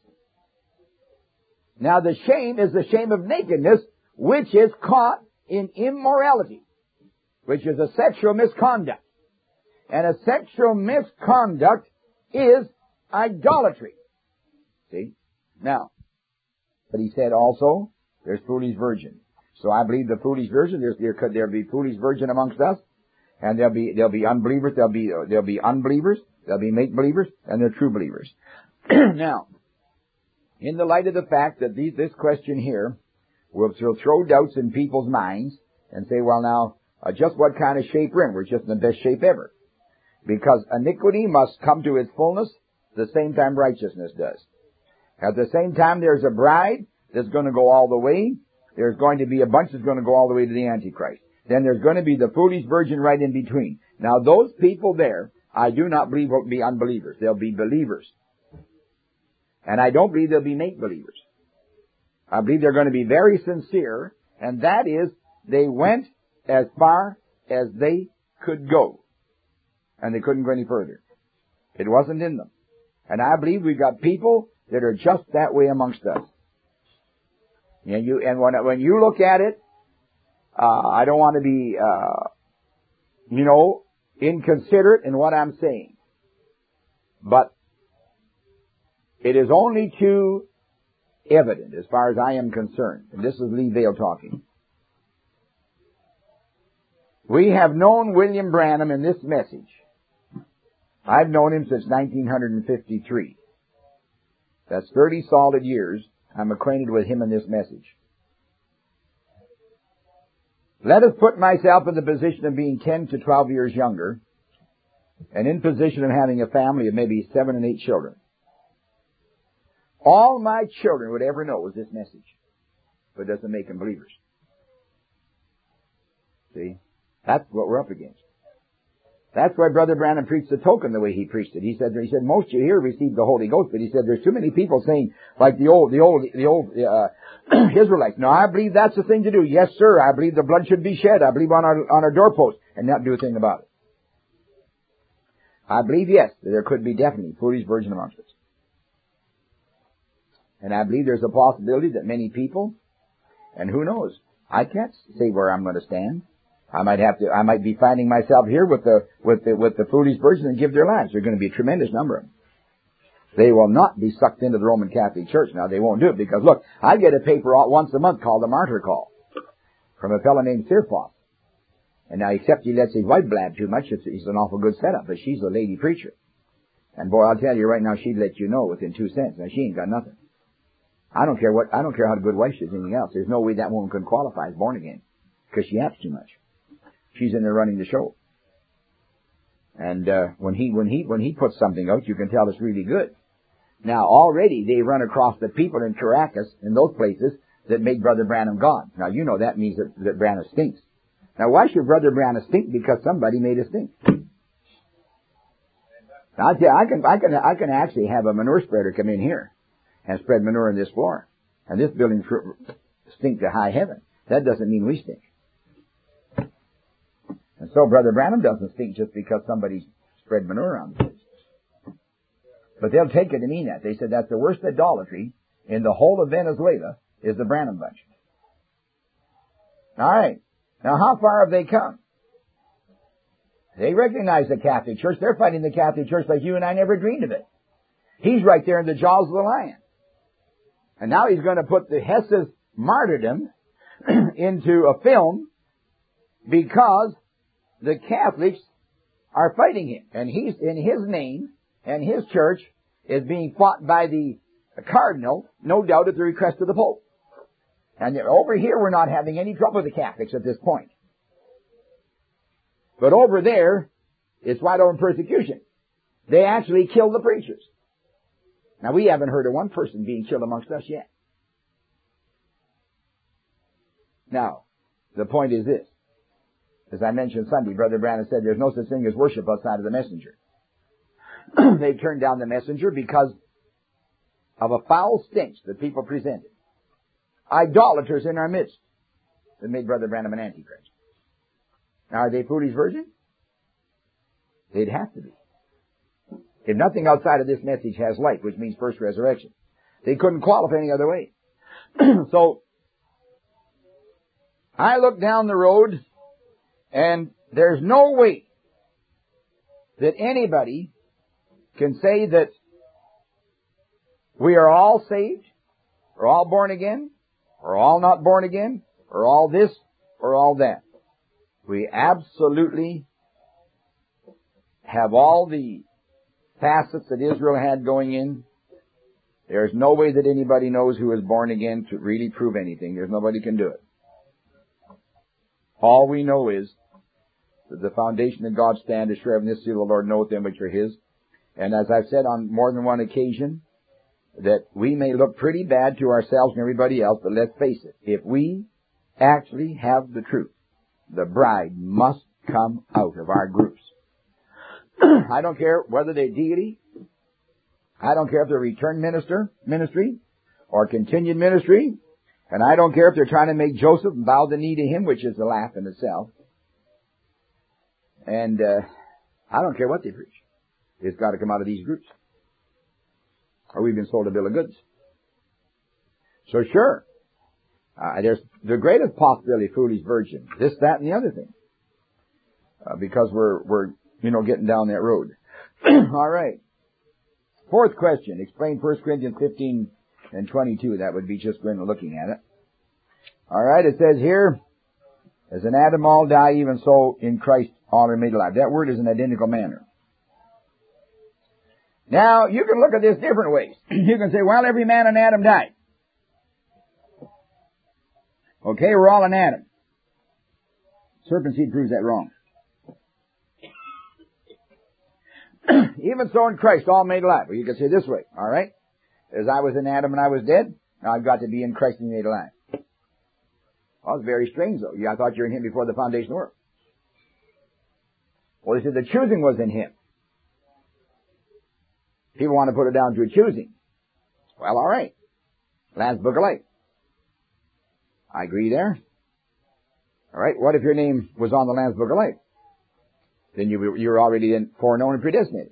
Now, the shame is the shame of nakedness, which is caught in immorality, which is a sexual misconduct. And a sexual misconduct is idolatry. See? Now, but he said also, there's foolish virgin. So I believe the foolish virgin, there'll be foolish virgin amongst us, and there'll be unbelievers, there'll be unbelievers, there'll be make-believers, and there'll true believers. Now, in the light of the fact that this question here will throw doubts in people's minds and say, well now, just what kind of shape we're in? We're just in the best shape ever. Because iniquity must come to its fullness the same time righteousness does. At the same time, there's a bride that's going to go all the way. There's going to be a bunch that's going to go all the way to the Antichrist. Then there's going to be the foolish virgin right in between. Now, those people there, I do not believe will be unbelievers. They'll be believers. And I don't believe they'll be make-believers. I believe they're going to be very sincere, and that is, they went as far as they could go. And they couldn't go any further. It wasn't in them. And I believe we've got people that are just that way amongst us. And when you look at it, I don't want to be, inconsiderate in what I'm saying. But it is only too evident as far as I am concerned. And this is Lee Vale talking. We have known William Branham in this message. I've known him since 1953. That's 30 solid years I'm acquainted with him in this message. Let us put myself in the position of being 10 to 12 years younger and in position of having a family of maybe 7 and 8 children. All my children would ever know is this message, but it doesn't make them believers. See? That's what we're up against. That's why Brother Branham preached the token the way he preached it. He said, most you here received the Holy Ghost, but he said, there's too many people saying, like the old Israelites. No, I believe that's the thing to do. Yes, sir. I believe the blood should be shed. I believe on our doorpost, and not do a thing about it. I believe, yes, that there could be definitely foolish virgin amongst us. And I believe there's a possibility that many people, and who knows, I can't say where I'm going to stand. I might be finding myself here with the foolish virgins and give their lives. There's going to be a tremendous number of them. They will not be sucked into the Roman Catholic Church. Now, they won't do it because, look, I get a paper once a month called the Martyr Call from a fellow named Sirphos. And now, except he lets his wife blab too much, he's an awful good setup, but she's a lady preacher. And boy, I'll tell you right now, she'd let you know within 2 cents. Now, she ain't got nothing. I don't care how good wife she is, anything else. There's no way that woman can qualify as born again because she yaps too much. She's in there running the show. And when he puts something out, you can tell it's really good. Now, already they run across the people in Caracas, in those places, that make Brother Branham God. Now, you know that means that Branham stinks. Now, why should Brother Branham stink? Because somebody made a stink. Now, I'll tell you, I can actually have a manure spreader come in here and spread manure on this floor. And this building stink to high heaven. That doesn't mean we stink. And so Brother Branham doesn't stink just because somebody spread manure around the place. But they'll take it to mean that. They said that's the worst idolatry in the whole of Venezuela is the Branham bunch. All right. Now, how far have they come? They recognize the Catholic Church. They're fighting the Catholic Church like you and I never dreamed of it. He's right there in the jaws of the lion. And now he's going to put the Hesse's martyrdom into a film because the Catholics are fighting him. And he's in his name, and his church is being fought by the cardinal, no doubt at the request of the Pope. And over here we're not having any trouble with the Catholics at this point. But over there, it's wide open persecution. They actually kill the preachers. Now, we haven't heard of one person being killed amongst us yet. Now, the point is this. As I mentioned Sunday, Brother Branham said there's no such thing as worship outside of the messenger. They turned down the messenger because of a foul stench that people presented. Idolaters in our midst that made Brother Branham an antichrist. Now, are they foolish virgins? They'd have to be. If nothing outside of this message has life, which means first resurrection, they couldn't qualify any other way. So, I look down the road, and there's no way that anybody can say that we are all saved, or all born again, or all not born again, or all this, or all that. We absolutely have all the facets that Israel had going in. There's no way that anybody knows who is born again to really prove anything. There's nobody can do it. All we know is The foundation of God stand is sure of this seal, the Lord knoweth them which are His. And as I've said on more than one occasion, that we may look pretty bad to ourselves and everybody else, but let's face it, if we actually have the truth, the bride must come out of our groups. I don't care whether they're deity, I don't care if they're return ministry, or continued ministry, and I don't care if they're trying to make Joseph bow the knee to him, which is a laugh in itself. And I don't care what they preach. It's got to come out of these groups. Or we've been sold a bill of goods. So sure, there's the greatest possibility, foolish virgin, this, that, and the other thing. Because we're getting down that road. All right. Fourth question. Explain 1 Corinthians 15 and 22. That would be just going and looking at it. All right. It says here, as in Adam all die, even so in Christ all are made alive. That word is an identical manner. Now, you can look at this different ways. You can say, well, every man in Adam died. Okay, we're all in Adam. Serpent seed proves that wrong. Even so in Christ, all made alive. Well, you can say it this way, all right? As I was in Adam and I was dead, now I've got to be in Christ and made alive. Well, it's very strange, though. I thought you were in Him before the foundation of the world. Well, he said the choosing was in Him. People want to put it down to a choosing. Well, all right. Lamb's Book of Life. I agree there. All right. What if your name was on the Lamb's Book of Life? Then you were already foreknown and predestinated.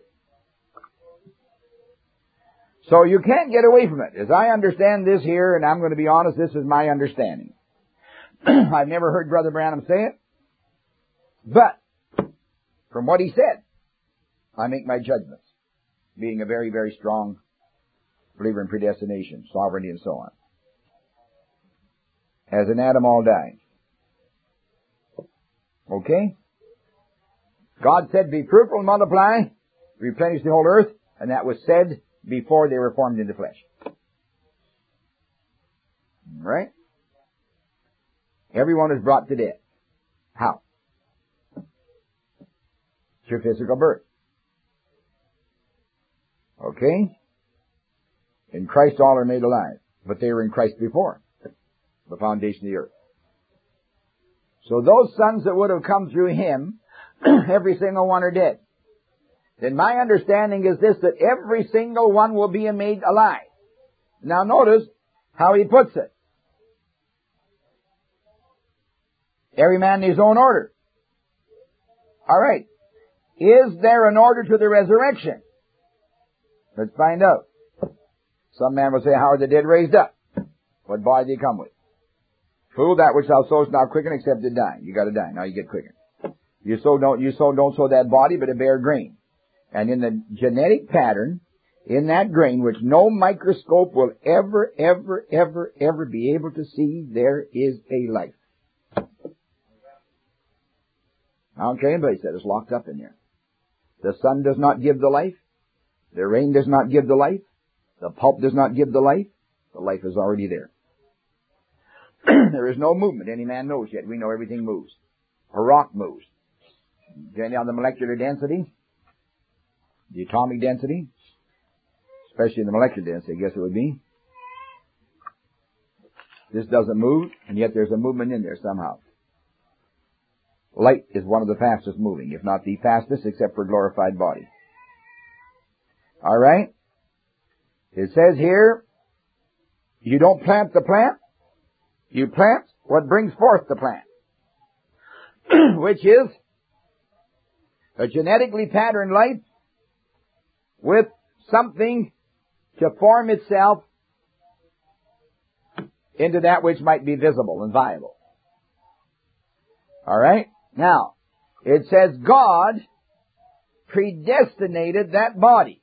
So you can't get away from it. As I understand this here, and I'm going to be honest, this is my understanding. I've never heard Brother Branham say it. But, from what he said, I make my judgments. Being a very, very strong believer in predestination, sovereignty, and so on. As in Adam all die. Okay? God said, be fruitful and multiply, replenish the whole earth, and that was said before they were formed into flesh. Right? Everyone is brought to death. How? Through physical birth. Okay? In Christ all are made alive. But they were in Christ before the foundation of the earth. So those sons that would have come through Him, every single one are dead. Then my understanding is this, that every single one will be made alive. Now notice how he puts it. Every man in his own order. All right. Is there an order to the resurrection? Let's find out. Some man will say, how are the dead raised up? What body they come with? Fool, that which thou sowest now quicken, except it die. You gotta die. Now you get quickened. Don't sow that body, but a bare grain. And in the genetic pattern, in that grain, which no microscope will ever be able to see, there is a life. I don't care anybody said, it's locked up in there. The sun does not give the life. The rain does not give the life. The pulp does not give the life. The life is already there. There is no movement. Any man knows yet. We know everything moves. A rock moves. Depending on the molecular density, the atomic density, especially the molecular density, I guess it would be. This doesn't move, and yet there's a movement in there somehow. Light is one of the fastest moving, if not the fastest, except for glorified body. All right? It says here, you don't plant the plant, you plant what brings forth the plant, which is a genetically patterned life with something to form itself into that which might be visible and viable. All right? Now, it says God predestinated that body.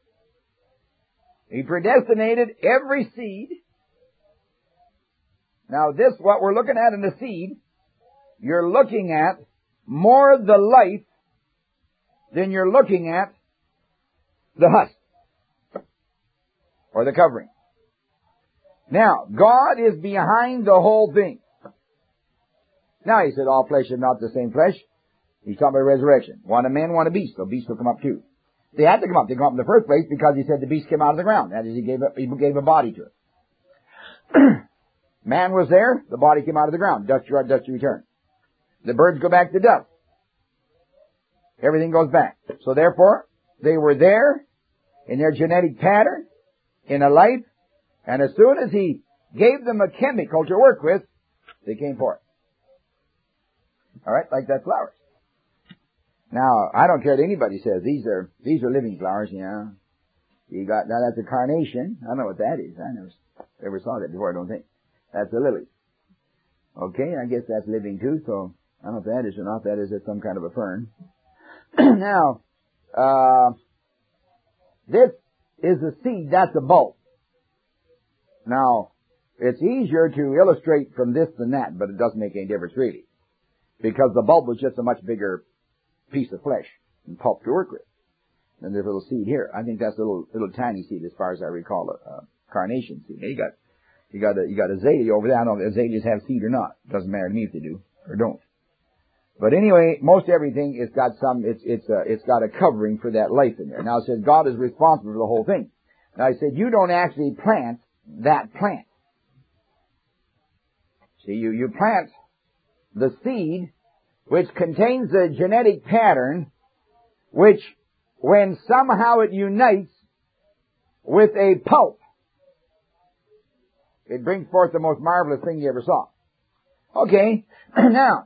He predestinated every seed. Now this, what we're looking at in the seed, you're looking at more the life than you're looking at the husk or the covering. Now, God is behind the whole thing. Now, he said, all flesh is not the same flesh. He's talking about resurrection. One a man, one a beast. So beasts will come up too. They had to come up. They come up in the first place because he said the beast came out of the ground. That is, he gave a body to it. Man was there. The body came out of the ground. Dust you are, dust you return. The birds go back to dust. Everything goes back. So therefore, they were there in their genetic pattern, in a life, and as soon as he gave them a chemical to work with, they came forth. Alright, like that flowers. Now, I don't care what anybody says, these are living flowers, yeah. Now that's a carnation. I don't know what that is. I never saw that before, I don't think. That's a lily. Okay, I guess that's living too, so I don't know if that is or not. That is some kind of a fern. Now, this is a seed, that's a bulb. Now, it's easier to illustrate from this than that, but it doesn't make any difference really. Because the bulb was just a much bigger piece of flesh and pulp to work with than this little seed here. I think that's a little tiny seed as far as I recall, a carnation seed. You got azalea over there. I don't know if azaleas have seed or not. Doesn't matter to me if they do or don't. But anyway, most everything it's got a covering for that life in there. Now it says God is responsible for the whole thing. Now I said you don't actually plant that plant. See, you plant the seed which contains the genetic pattern which when somehow it unites with a pulp, it brings forth the most marvelous thing you ever saw. Okay, now,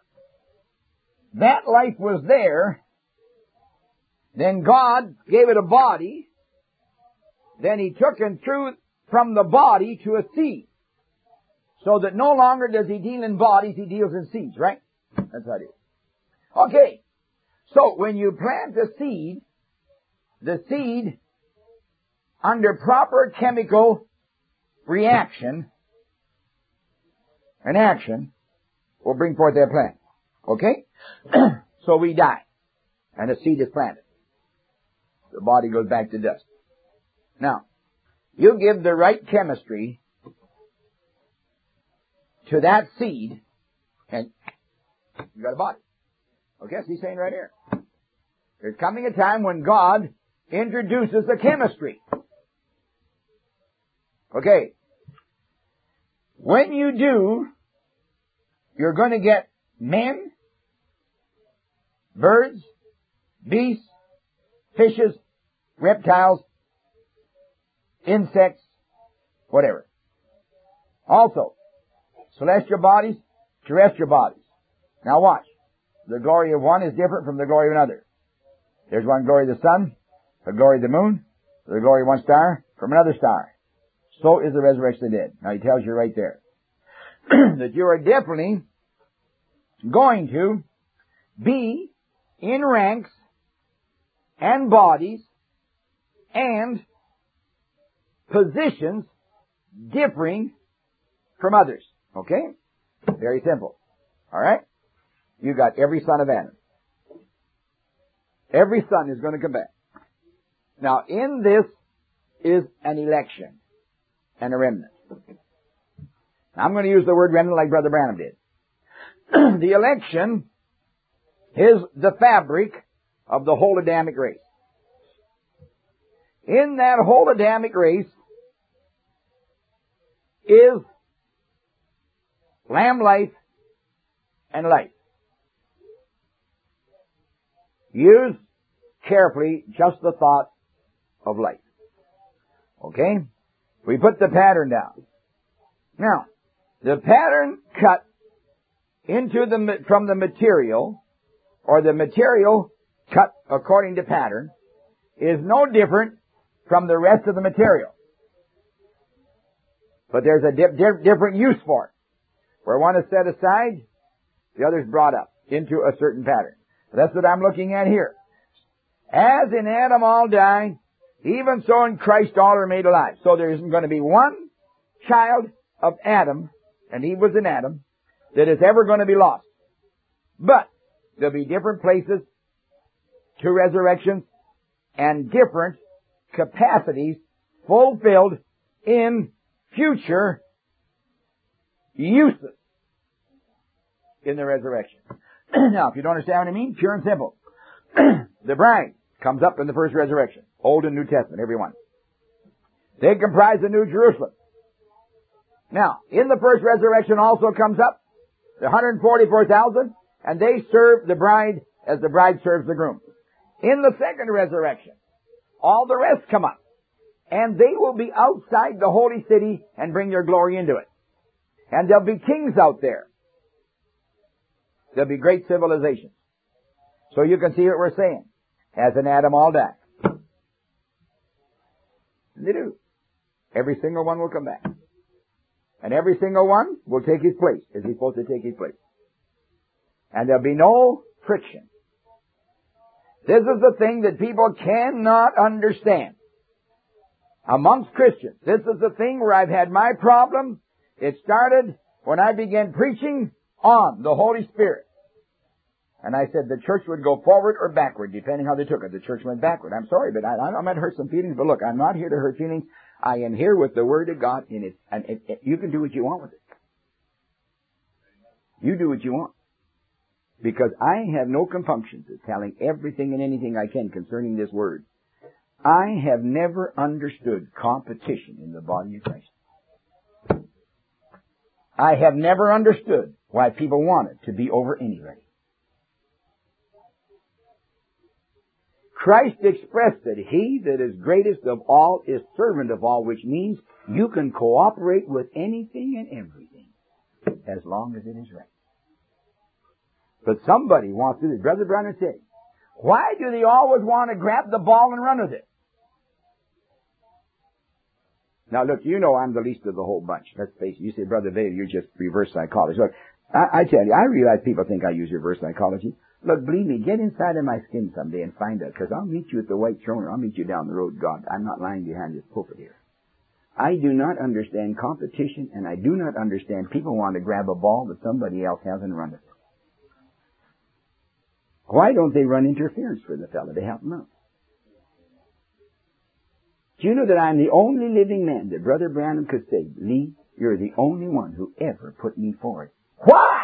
that life was there, then God gave it a body, then He took and threw from the body to a seed. So that no longer does He deal in bodies, He deals in seeds, right? That's how it is. Okay, so when you plant the seed under proper chemical reaction and action will bring forth that plant. Okay? So we die. And the seed is planted. The body goes back to dust. Now, you give the right chemistry to that seed and you got a body. Okay, that's what he's saying right here. There's coming a time when God introduces the chemistry. Okay. When you do, you're going to get men, birds, beasts, fishes, reptiles, insects, whatever. Also, celestial bodies, terrestrial bodies. Now watch. The glory of one is different from the glory of another. There's one glory of the sun, the glory of the moon, the glory of one star from another star. So is the resurrection of the dead. Now he tells you right there that you are definitely going to be in ranks and bodies and positions differing from others. Okay? Very simple. Alright? You got every son of Adam. Every son is going to come back. Now in this is an election and a remnant. Now, I'm going to use the word remnant like Brother Branham did. The election is the fabric of the whole Adamic race. In that whole Adamic race is lamb life and life. Use carefully just the thought of life. Okay? We put the pattern down. Now, the pattern cut from the material, or the material cut according to pattern, is no different from the rest of the material. But there's a different use for it. Where one is set aside, the other is brought up into a certain pattern. That's what I'm looking at here. As in Adam all die, even so in Christ all are made alive. So there isn't going to be one child of Adam, and he was in Adam, that is ever going to be lost. But there'll be different places, two resurrections, and different capacities fulfilled in future uses in the resurrection. Now, if you don't understand what I mean, pure and simple. The bride comes up in the first resurrection. Old and New Testament, every one. They comprise the New Jerusalem. Now, in the first resurrection also comes up the 144,000, and they serve the bride as the bride serves the groom. In the second resurrection, all the rest come up, and they will be outside the holy city and bring their glory into it. And there'll be kings out there. There'll be great civilizations. So you can see what we're saying. As in Adam, all die. They do. Every single one will come back. And every single one will take his place. Is he supposed to take his place? And there'll be no friction. This is the thing that people cannot understand. Amongst Christians, this is the thing where I've had my problem. It started when I began preaching on the Holy Spirit. And I said the church would go forward or backward, depending how they took it. The church went backward. I'm sorry, but I might hurt some feelings, but look, I'm not here to hurt feelings. I am here with the Word of God in it. And you can do what you want with it. You do what you want. Because I have no compunctions of telling everything and anything I can concerning this Word. I have never understood competition in the body of Christ. I have never understood why people wanted to be over anybody. Christ expressed that he that is greatest of all is servant of all, which means you can cooperate with anything and everything as long as it is right. But somebody wants to do this. Brother Branham said, why do they always want to grab the ball and run with it? Now look, you know I'm the least of the whole bunch. Let's face it. You say, Brother Vader, you're just reverse psychology. Look, I tell you, I realize people think I use reverse psychology. Look, believe me, get inside of my skin someday and find out, because I'll meet you at the White Throne, or I'll meet you down the road, God. I'm not lying behind this pulpit here. I do not understand competition, and I do not understand people want to grab a ball that somebody else has and run it. Why don't they run interference for the fellow to help him out? Do you know that I'm the only living man that Brother Branham could say, Lee, you're the only one who ever put me forward. Why?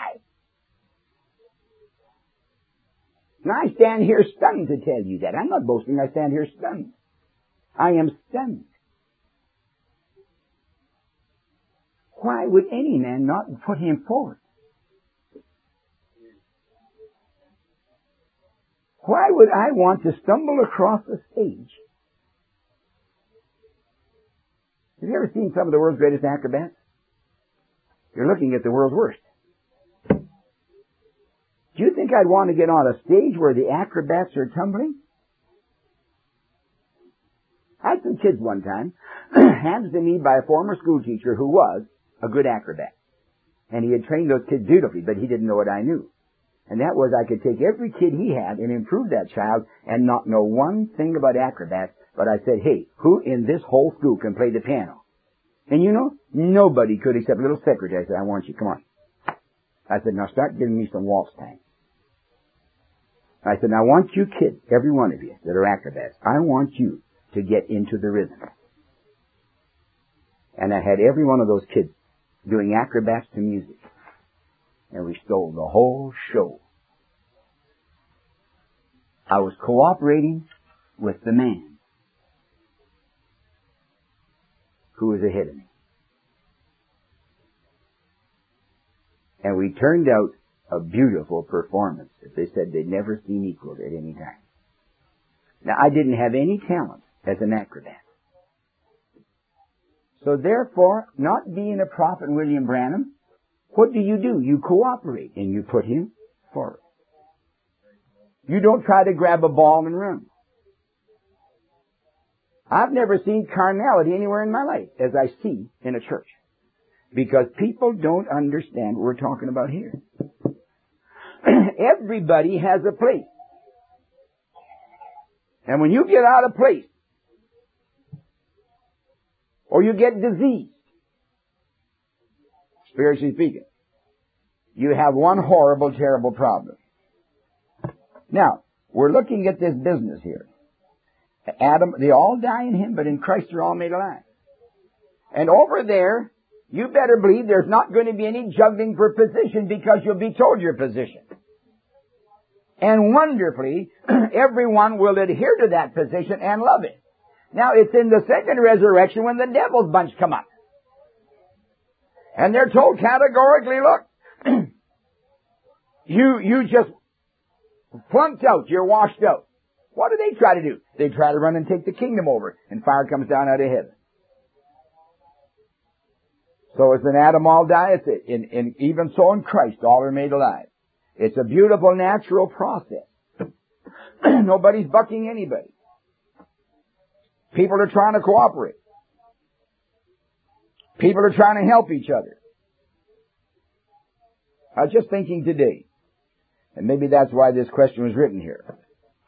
Now I stand here stunned to tell you that. I'm not boasting, I stand here stunned. I am stunned. Why would any man not put him forward? Why would I want to stumble across a stage? Have you ever seen some of the world's greatest acrobats? You're looking at the world's worst. Do you think I'd want to get on a stage where the acrobats are tumbling? I had some kids one time, handed to me by a former school teacher who was a good acrobat. And he had trained those kids beautifully, but he didn't know what I knew. And that was I could take every kid he had and improve that child and not know one thing about acrobats, but I said, hey, who in this whole school can play the piano? And you know, nobody could except a little secretary. I said, I want you, come on. I said, now start giving me some waltz time. I said, now I want you kids, every one of you that are acrobats, I want you to get into the rhythm. And I had every one of those kids doing acrobats to music. And we stole the whole show. I was cooperating with the man who was ahead of me. And we turned out a beautiful performance that they said they'd never seen equaled at any time. Now, I didn't have any talent as an acrobat. So therefore, not being a prophet William Branham, what do? You cooperate and you put him forward. You don't try to grab a ball and run. I've never seen carnality anywhere in my life as I see in a church. Because people don't understand what we're talking about here. Everybody has a place. And when you get out of place, or you get diseased, spiritually speaking, you have one horrible, terrible problem. Now, we're looking at this business here. Adam, they all die in him, but in Christ they're all made alive. And over there, you better believe there's not going to be any juggling for position because you'll be told your position. And wonderfully, everyone will adhere to that position and love it. Now, it's in the second resurrection when the devil's bunch come up. And they're told categorically, look, you just flunked out, you're washed out. What do they try to do? They try to run and take the kingdom over, and fire comes down out of heaven. So it's in Adam all die, even so in Christ all are made alive. It's a beautiful natural process. Nobody's bucking anybody. People are trying to cooperate. People are trying to help each other. I was just thinking today, and maybe that's why this question was written here.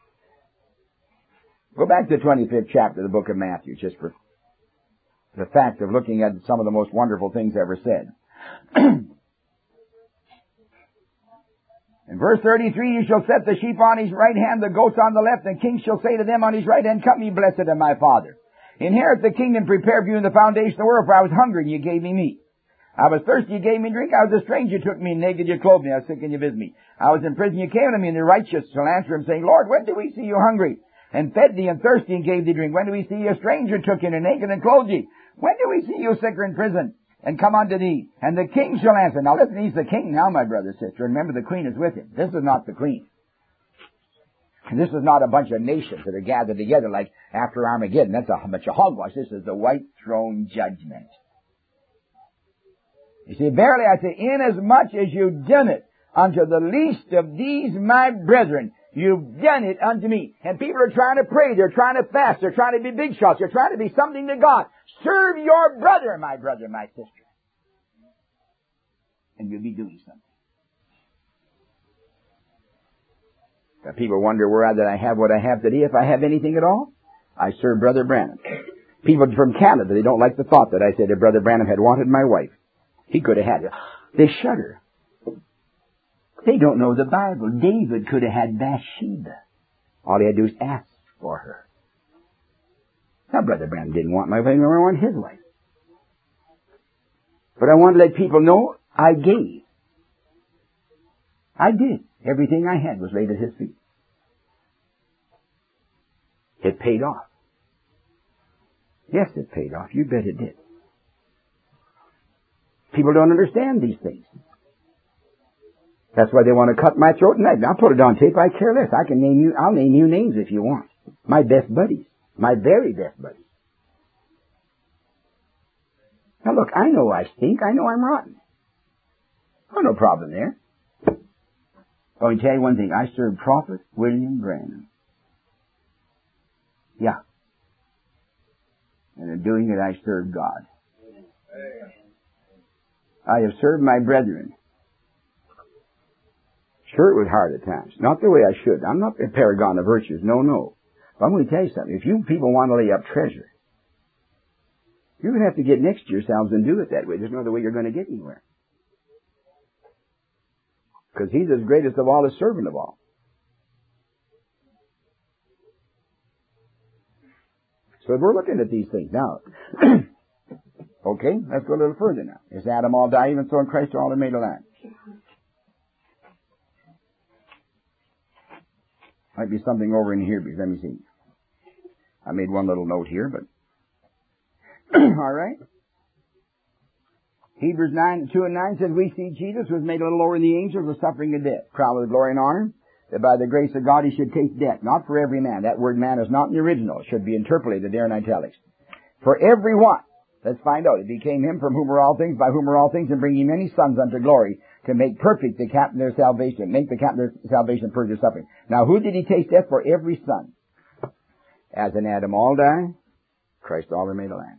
Go back to the 25th chapter of the book of Matthew, just for the fact of looking at some of the most wonderful things ever said. In verse 33, you shall set the sheep on his right hand, the goats on the left, and kings shall say to them on his right hand, come ye blessed of my Father. Inherit the kingdom prepared for you in the foundation of the world, for I was hungry and you gave me meat. I was thirsty, you gave me drink. I was a stranger, you took me naked, you clothed me. I was sick and you visited me. I was in prison, you came to me, and the righteous shall answer him, saying, Lord, when did we see you hungry? And fed thee and thirsty and gave thee drink. When did we see you a stranger, took you naked and clothed thee? When did we see you sick or in prison? And come unto thee. And the king shall answer. Now listen, he's the king now, my brother, sister. Remember, the queen is with him. This is not the queen. And this is not a bunch of nations that are gathered together like after Armageddon. That's a bunch of hogwash. This is the white throne judgment. You see, verily I say, inasmuch as you've done it unto the least of these my brethren, you've done it unto me. And people are trying to pray. They're trying to fast. They're trying to be big shots. They're trying to be something to God. Serve your brother, my sister. And you'll be doing something. Now, people wonder where I have what I have today, if I have anything at all. I serve Brother Branham. People from Canada, they don't like the thought that I said that Brother Branham had wanted my wife. He could have had it. They shudder. They don't know the Bible. David could have had Bathsheba. All he had to do is ask for her. Now, Brother Branham didn't want my wife, nor I want his wife. But I want to let people know I gave. I did. Everything I had was laid at his feet. It paid off. Yes, it paid off. You bet it did. People don't understand these things. That's why they want to cut my throat tonight. I'll put it on tape. I care less. I'll name you names if you want. My best buddies. My very best buddies. Now look, I know I stink. I know I'm rotten. Oh, no problem there. Let me tell you one thing. I serve Prophet William Branham. Yeah. And in doing it, I serve God. I have served my brethren. Sure, it was hard at times. Not the way I should. I'm not a paragon of virtues. No. But I'm going to tell you something. If you people want to lay up treasure, you're going to have to get next to yourselves and do it that way. There's no other way you're going to get anywhere. Because he's as greatest of all, as servant of all. So we're looking at these things now. Okay, let's go a little further now. Is Adam all die, even so in Christ all are made alive? Might be something over in here, because let me see. I made one little note here, but all right. Hebrews 2:9 says, we see Jesus was made a little lower than the angels, was suffering a death, crowned with glory and honor, that by the grace of God he should taste death. Not for every man. That word man is not in the original. It should be interpolated there in italics. For every one. Let's find out. It became him from whom are all things, by whom are all things, and bringing many sons unto glory, to make perfect the captain of their salvation, make the captain of their salvation purge their suffering. Now, who did he taste death for? Every son. As in Adam all die, Christ all are made alive.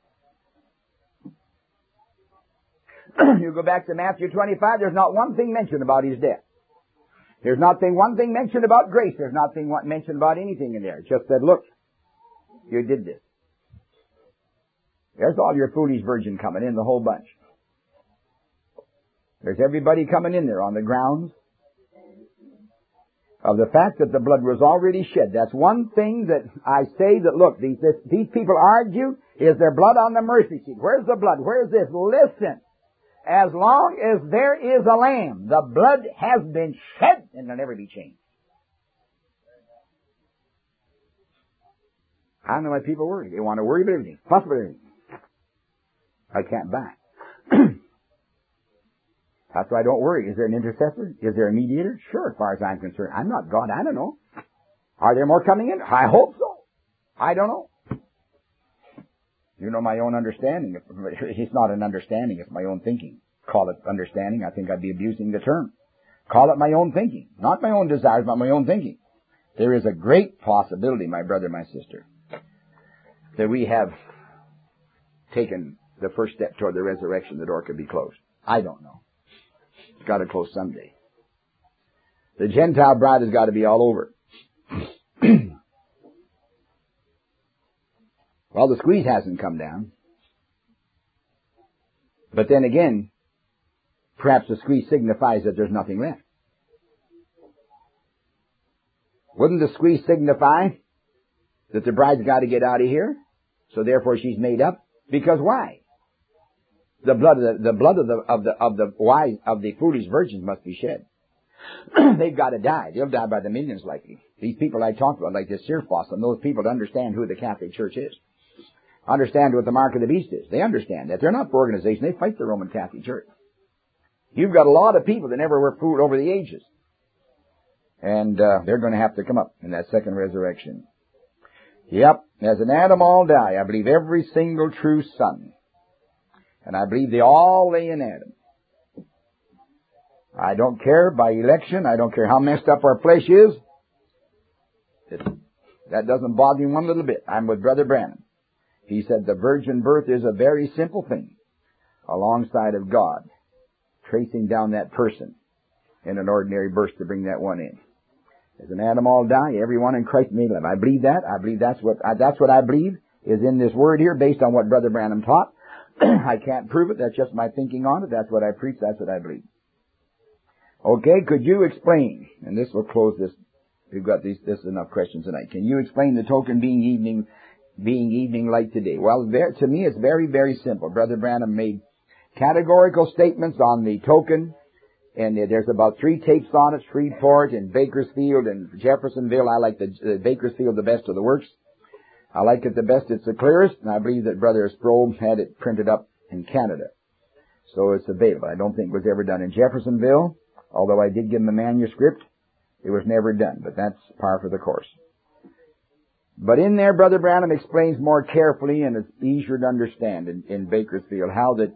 You go back to Matthew 25, there's not one thing mentioned about his death. There's not one thing mentioned about grace. There's not mentioned about anything in there. It just said, look, you did this. There's all your foolish virgin coming in, the whole bunch. There's everybody coming in there on the grounds of the fact that the blood was already shed. That's one thing that I say that, look, these people argue, is there blood on the mercy seat? Where's the blood? Where's this? Listen, as long as there is a lamb, the blood has been shed and will never be changed. I don't know why people worry. They want to worry about everything. Fuss about everything. I can't buy. That's why I don't worry. Is there an intercessor? Is there a mediator? Sure, as far as I'm concerned. I'm not God. I don't know. Are there more coming in? I hope so. I don't know. You know my own understanding. It's not an understanding. It's my own thinking. Call it understanding. I think I'd be abusing the term. Call it my own thinking. Not my own desires, but my own thinking. There is a great possibility, my brother, my sister, that we have taken the first step toward the resurrection. The door could be closed. I don't know. It's got to close someday. The Gentile bride has got to be all over. Well, the squeeze hasn't come down. But then again, perhaps the squeeze signifies that there's nothing left. Wouldn't the squeeze signify that the bride's got to get out of here? So therefore she's made up? Because why? The blood of the foolish virgins must be shed. They've got to die. They'll die by the millions likely. These people I talked about, like this Searfoss, and those people to understand who the Catholic Church is. Understand what the mark of the beast is. They understand that. They're not for organization. They fight the Roman Catholic Church. You've got a lot of people that never were fooled over the ages. And they're going to have to come up in that second resurrection. Yep, as in Adam all die, I believe every single true son. And I believe they all lay in Adam. I don't care by election. I don't care how messed up our flesh is. That doesn't bother me one little bit. I'm with Brother Branham. He said the virgin birth is a very simple thing alongside of God, tracing down that person in an ordinary birth to bring that one in. As in Adam all die, everyone in Christ may live. I believe that. I believe that's what I believe is in this word here based on what Brother Branham taught. I can't prove it. That's just my thinking on it. That's what I preach. That's what I believe. Okay, could you explain, and this will close this. We've got this enough questions tonight. Can you explain the token being evening light today? Well, to me it's very, very simple. Brother Branham made categorical statements on the token, and there's about 3 tapes on it, Shreveport and Bakersfield and Jeffersonville. I like the Bakersfield the best of the works. I like it the best. It's the clearest, and I believe that Brother Sproul had it printed up in Canada. So it's available. I don't think it was ever done in Jeffersonville, although I did give him a manuscript. It was never done, but that's par for the course. But in there, Brother Branham explains more carefully, and it's easier to understand in Bakersfield, how that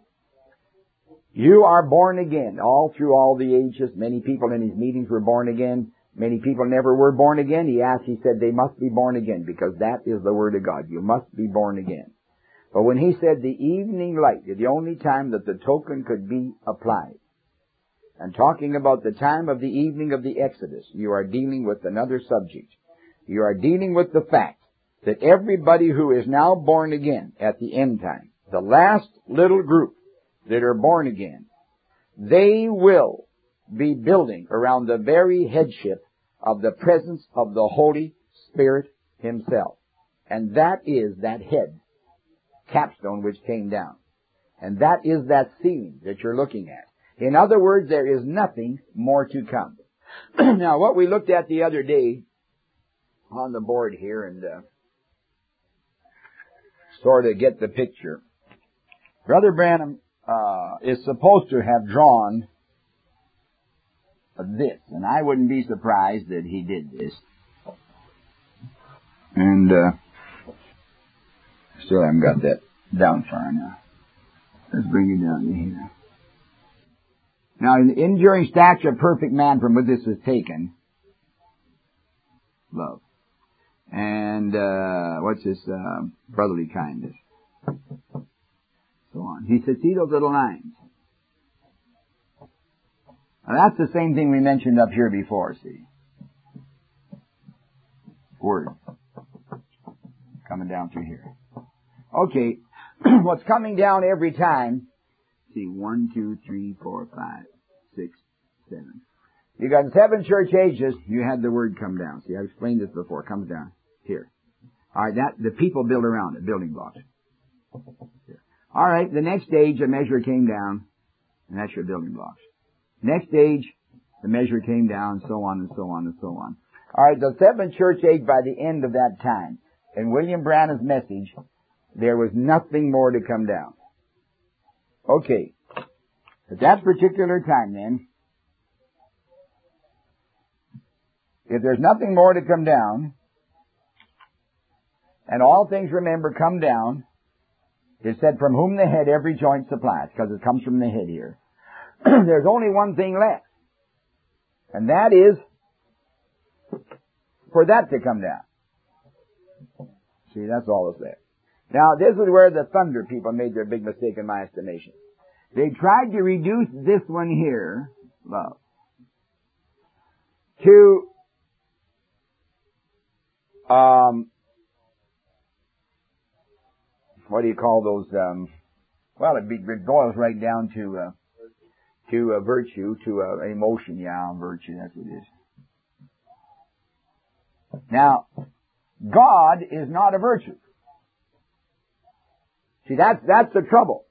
you are born again all through all the ages. Many people in his meetings were born again. Many people never were born again. He said they must be born again because that is the Word of God. You must be born again. But when he said the evening light is the only time that the token could be applied, and talking about the time of the evening of the Exodus, you are dealing with another subject. You are dealing with the fact that everybody who is now born again at the end time, the last little group that are born again, they will be building around the very headship of the presence of the Holy Spirit Himself. And that is that head capstone which came down. And that is that ceiling that you're looking at. In other words, there is nothing more to come. Now, what we looked at the other day on the board here, and sort of get the picture. Brother Branham is supposed to have drawn this, and I wouldn't be surprised that he did this. And still haven't got that down far enough. Let's bring it down to here. Now, in the enduring stature of perfect man from which this was taken, love. And what's this brotherly kindness? So on. He said, see those little lines? Now, that's the same thing we mentioned up here before, see? Word. Coming down through here. Okay. What's coming down every time? See, 1, 2, 3, 4, 5, 6, 7. You got 7 church ages, you had the word come down. See, I've explained this before. It comes down here. All right, the people build around it, building blocks. Here. All right, the next age, a measure came down, and that's your building blocks. Next age, the measure came down, so on and so on and so on. All right, the 7th church age, by the end of that time, in William Branham's message, there was nothing more to come down. Okay. At that particular time then, if there's nothing more to come down, and all things, remember, come down, it said, from whom the head every joint supplies, because it comes from the head here. There's only one thing left. And that is for that to come down. See, that's all that's left. Now, this is where the thunder people made their big mistake in my estimation. They tried to reduce this one here, love, to what do you call those? Well, it boils right down to virtue, to emotion. Yeah, virtue. That's what it is. Now, God is not a virtue. See, that's the trouble.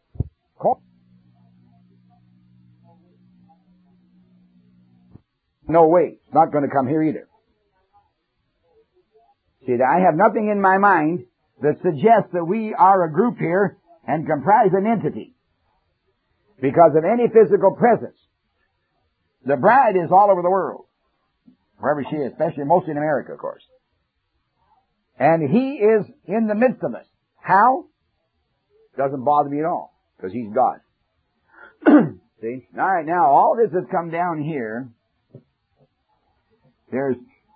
No way. It's not going to come here either. See, I have nothing in my mind that suggests that we are a group here and comprise an entity because of any physical presence. The bride is all over the world, wherever she is, especially mostly in America, of course. And He is in the midst of us. How? Doesn't bother me at all, because He's God. See? All right, now, all this has come down here. There's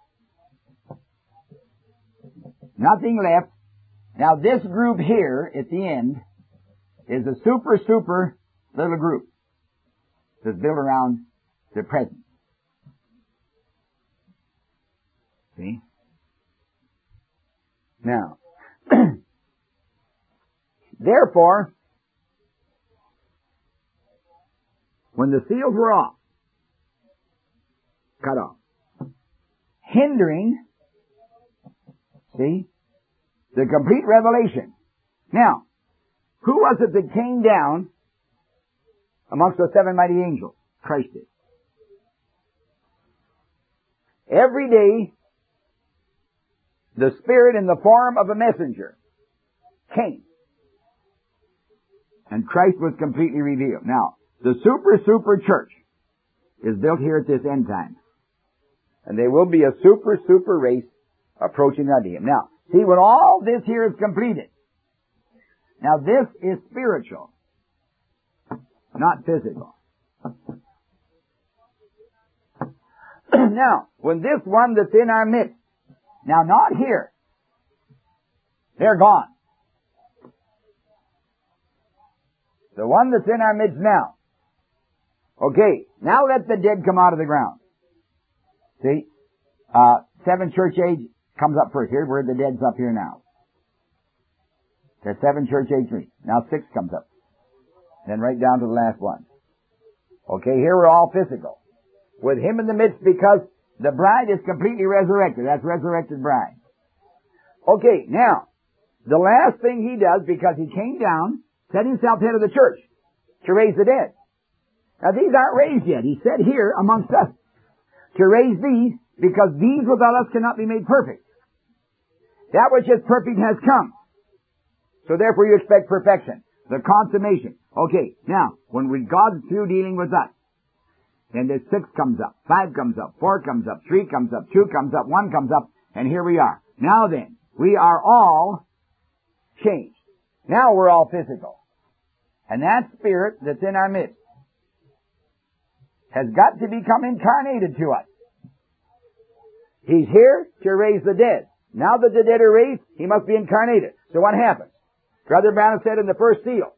nothing left. Now, this group here, at the end, is a super little group that's built around the present. See? Now, therefore, when the seals were off, cut off, hindering, see, the complete revelation. Now, who was it that came down amongst the seven mighty angels? Christ did. Every day, the Spirit in the form of a messenger came. And Christ was completely revealed. Now, the super church is built here at this end time. And there will be a super race approaching unto Him. Now, see, when all this here is completed, now this is spiritual, not physical. Now, when this one that's in our midst, now not here, they're gone. The one that's in our midst now. Okay, now let the dead come out of the ground. See, seven church age comes up first. Here, where the dead's up here now. There's seven church age meet. Now 6 comes up. Then right down to the last one. Okay, here we're all physical. With Him in the midst because the bride is completely resurrected. That's resurrected bride. Okay, now, the last thing He does, because He came down, set Himself head of the church to raise the dead. Now these aren't raised yet. He said here amongst us to raise these, because these without us cannot be made perfect. That which is perfect has come. So therefore you expect perfection. The consummation. Okay, now, when God's through dealing with us, then the 6 comes up, 5 comes up, 4 comes up, 3 comes up, 2 comes up, 1 comes up, and here we are. Now then, we are all changed. Now we're all physical. And that Spirit that's in our midst has got to become incarnated to us. He's here to raise the dead. Now that the dead are raised, He must be incarnated. So what happens? Brother Branham said in the first seal,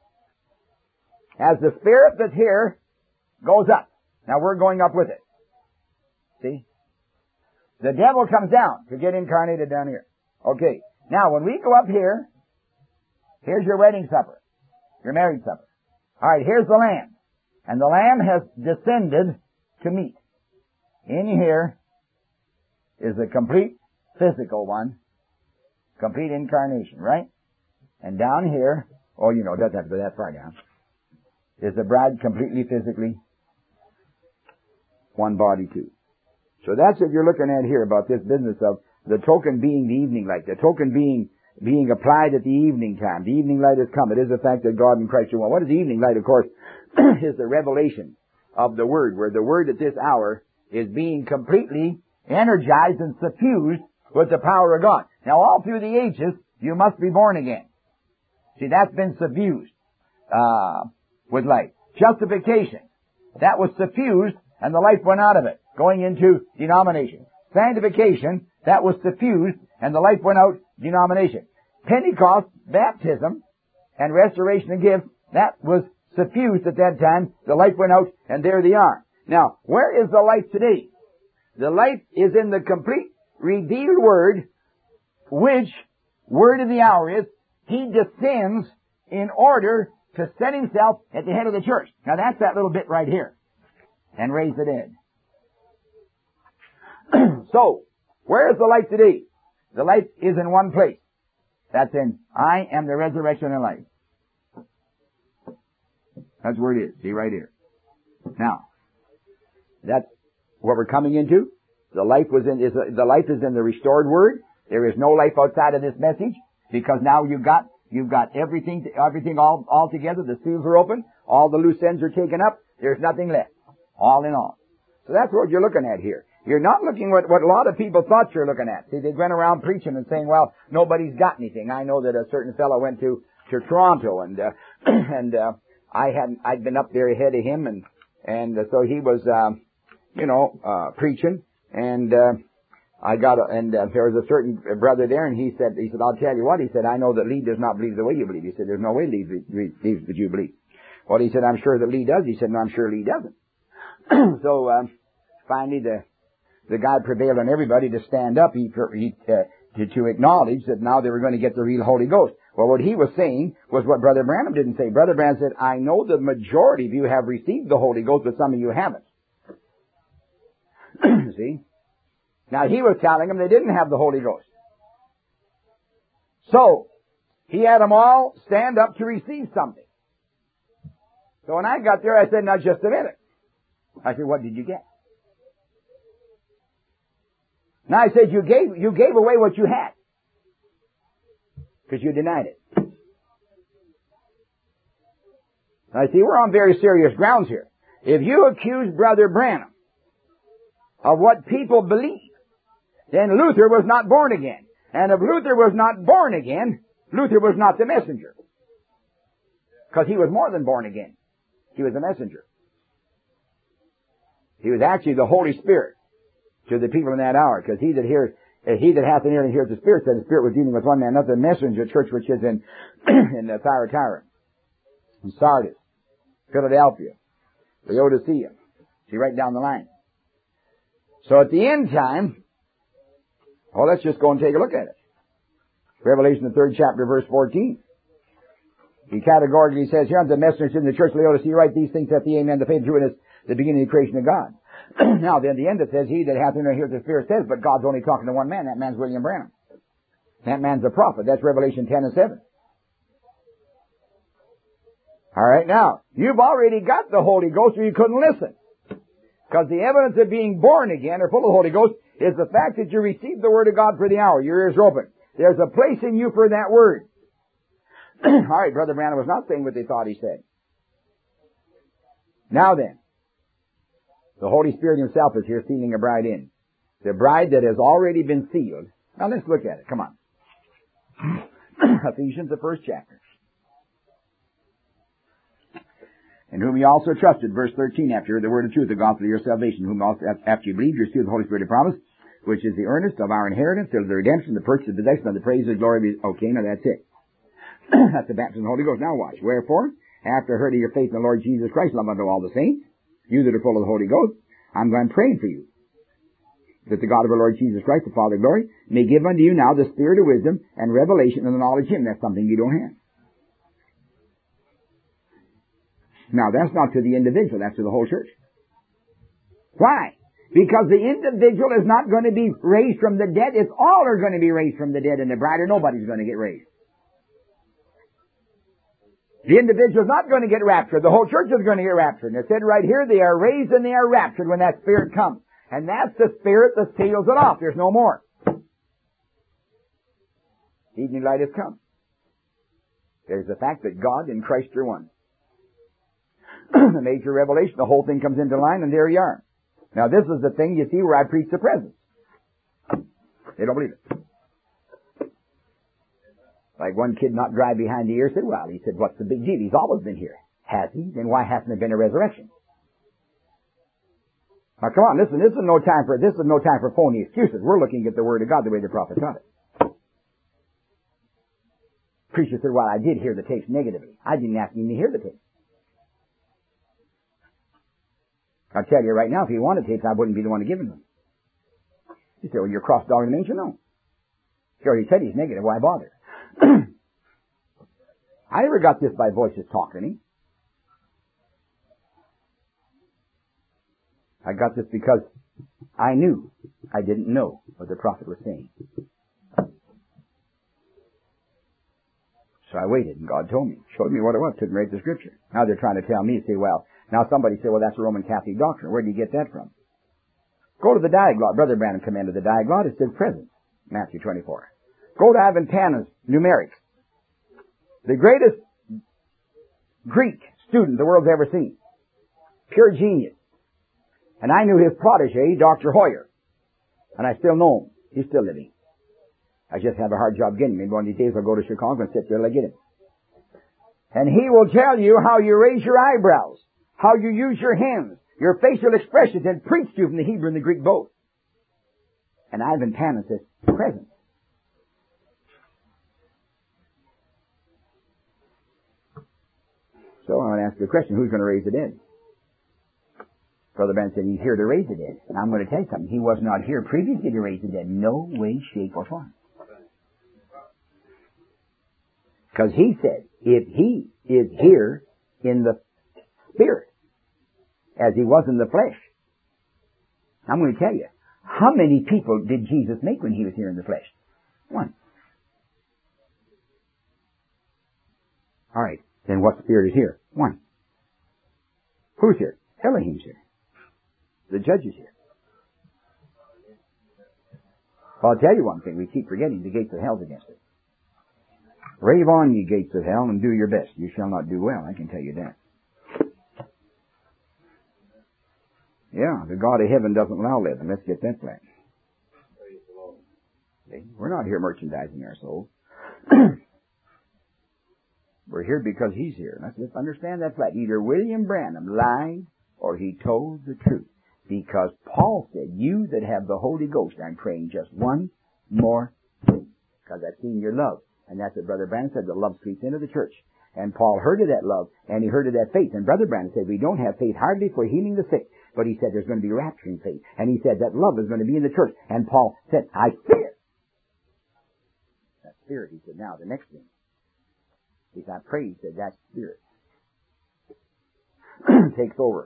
as the Spirit that's here goes up, now we're going up with it. See? The devil comes down to get incarnated down here. Okay. Now when we go up here, here's your wedding supper, your marriage supper. Alright, here's the Lamb. And the Lamb has descended to meet. In here is a complete physical one, complete incarnation, right? And down here, oh, you know, it doesn't have to go that far down, is the bride completely physically one body too. So that's what you're looking at here about this business of The token being the evening light. The token being applied at the evening time. The evening light has come. It is the fact that God in Christ are one. What is the evening light? Of course, is the revelation of the Word, where the Word at this hour is being completely energized and suffused with the power of God. Now, all through the ages, you must be born again. See, that's been suffused with light. Justification. That was suffused, and the life went out of it, going into denomination. Sanctification. That was suffused, and the life went out, denomination. Pentecost, baptism, and restoration of gifts, that was suffused at that time. The light went out, and there they are. Now, where is the light today? The light is in the complete revealed Word, which word of the hour is, He descends in order to set Himself at the head of the church. Now that's that little bit right here. And raise the dead. So, where is the light today? The light is in one place. That's in, I am the resurrection and life. That's where it is. See right here. Now, that's what we're coming into. The life the life is in the restored Word. There is no life outside of this message, because now you've got everything all together. The seals are open. All the loose ends are taken up. There's nothing left. All in all. So that's what you're looking at here. You're not looking at what a lot of people thought you're looking at. See, they went around preaching and saying, well, nobody's got anything. I know that a certain fellow went to Toronto and I'd been up there ahead of him and so he was, preaching and, there was a certain brother there and he said, I'll tell you what, he said, I know that Lee does not believe the way you believe. He said, there's no way Lee believes that you believe. Well, he said, I'm sure that Lee does. He said, no, I'm sure Lee doesn't. So, finally the guy prevailed on everybody to stand up, to acknowledge that now they were going to get the real Holy Ghost. Well, what he was saying was what Brother Branham didn't say. Brother Branham said, I know the majority of you have received the Holy Ghost, but some of you haven't. See? Now, he was telling them they didn't have the Holy Ghost. So, he had them all stand up to receive something. So when I got there, I said, now just a minute. I said, what did you get? Now I said, you gave away what you had. Because you denied it. I see, we're on very serious grounds here. If you accuse Brother Branham of what people believe, then Luther was not born again. And if Luther was not born again, Luther was not the messenger. Because he was more than born again. He was a messenger. He was actually the Holy Spirit to the people in that hour. Because he that hath an ear and hears the Spirit, said the Spirit was dealing with one man, not the messenger church which is in Thyatira, in Sardis, Philadelphia, Laodicea. See, right down the line. So at the end time, let's just go and take a look at it. Revelation, the 3rd chapter, verse 14. He categorically says, here unto the messengers in the church of Laodicea, write these things at the amen, the faith, true, and the beginning of the creation of God. Now, then, the end it says, he that hath an ear to hear the Spirit says, but God's only talking to one man. That man's William Branham. That man's a prophet. That's Revelation 10 and 7. All right, now, you've already got the Holy Ghost or you couldn't listen. Because the evidence of being born again or full of the Holy Ghost is the fact that you received the Word of God for the hour. Your ears are open. There's a place in you for that Word. All right, Brother Branham was not saying what they thought he said. Now then, the Holy Spirit Himself is here sealing a bride in. The bride that has already been sealed. Now let's look at it. Come on. Ephesians, the 1st chapter. In whom ye also trusted, verse 13, after the word of truth, the gospel of your salvation, whom also after you believed, you received the Holy Spirit of promise, which is the earnest of our inheritance, till the redemption, the purchase of the possession of the praise of glory. Okay, now that's it. That's the baptism of the Holy Ghost. Now watch. Wherefore, after heard of your faith in the Lord Jesus Christ, love unto all the saints, you that are full of the Holy Ghost, I'm going to pray for you, that the God of our Lord Jesus Christ, the Father of glory, may give unto you now the spirit of wisdom and revelation and the knowledge of Him. That's something you don't have. Now, that's not to the individual, that's to the whole church. Why? Because the individual is not going to be raised from the dead. It's all are going to be raised from the dead in the bride, or nobody's going to get raised. The individual is not going to get raptured. The whole church is going to get raptured. And it said right here, they are raised and they are raptured when that Spirit comes. And that's the Spirit that seals it off. There's no more. Evening light has come. There's the fact that God and Christ are one. The major revelation, the whole thing comes into line, and there you are. Now this is the thing, you see, where I preach the presence. They don't believe it. Like one kid not dry behind the ear said, well, he said, what's the big deal? He's always been here. Has he? Then why hasn't there been a resurrection? Now come on, listen, this is no time for phony excuses. We're looking at the Word of God the way the prophet taught it. Preacher said, well, I did hear the tapes negatively. I didn't ask him to hear the tapes. I'll tell you right now, if he wanted tapes, I wouldn't be the one to give him them. You say, well, you're cross-dogging the nature? No. Sure, he said he's negative. Why bother? I never got this by voices talking, eh? I got this because I knew I didn't know what the prophet was saying. So I waited, and God told me, showed me what it was, took me right to Scripture. Now they're trying to tell me, say, well, now somebody say, well, that's a Roman Catholic doctrine. Where do you get that from? Go to the Diaglott. Brother Branham commended the Diaglott. It says present. Matthew 24. Go to Aventanus Numerics. The greatest Greek student the world's ever seen. Pure genius. And I knew his protege, Dr. Hoyer. And I still know him. He's still living. I just have a hard job getting him. One of these days I'll go to Chicago and sit there till I get him. And he will tell you how you raise your eyebrows, how you use your hands, your facial expressions, and preach to you from the Hebrew and the Greek both. And Ivan Tannen says, present. So I want to ask you a question. Who's going to raise the dead? Brother Ben said he's here to raise the dead. And I'm going to tell you something. He was not here previously to raise the dead. No way, shape, or form. Because he said, if he is here in the spirit, as he was in the flesh, I'm going to tell you, how many people did Jesus make when he was here in the flesh? One. All right. Then what spirit is here? One. Who's here? Elohim's here. The judge is here. Well, I'll tell you one thing. We keep forgetting the gates of hell's against it. Rave on, ye gates of hell, and do your best. You shall not do well, I can tell you that. Yeah, the God of heaven doesn't allow living. Let's get that flat. See, we're not here merchandising our souls. We're here because he's here. Let's just understand that flat. Either William Branham lied or he told the truth. Because Paul said, you that have the Holy Ghost, I'm praying just one more thing. Because I've seen your love. And that's what Brother Branham said, the love creeps into the church. And Paul heard of that love, and he heard of that faith. And Brother Branham said, we don't have faith hardly for healing the sick. But he said, there's going to be rapturing faith. And he said, that love is going to be in the church. And Paul said, I fear. That spirit, he said, now the next thing. He said, I pray, he said, that spirit takes over.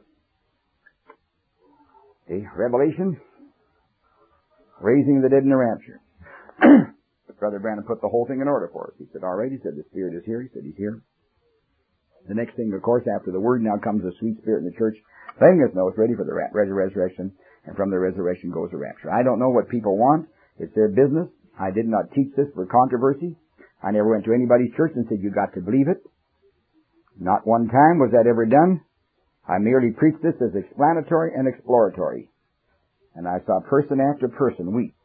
See, Revelation, raising the dead in the rapture. Brother Branham put the whole thing in order for us. He said, all right, he said, the Spirit is here. He said, he's here. The next thing, of course, after the Word, now comes the sweet Spirit in the church, letting us know it's ready for the resurrection, and from the resurrection goes the rapture. I don't know what people want. It's their business. I did not teach this for controversy. I never went to anybody's church and said, you got to believe it. Not one time was that ever done. I merely preached this as explanatory and exploratory. And I saw person after person weep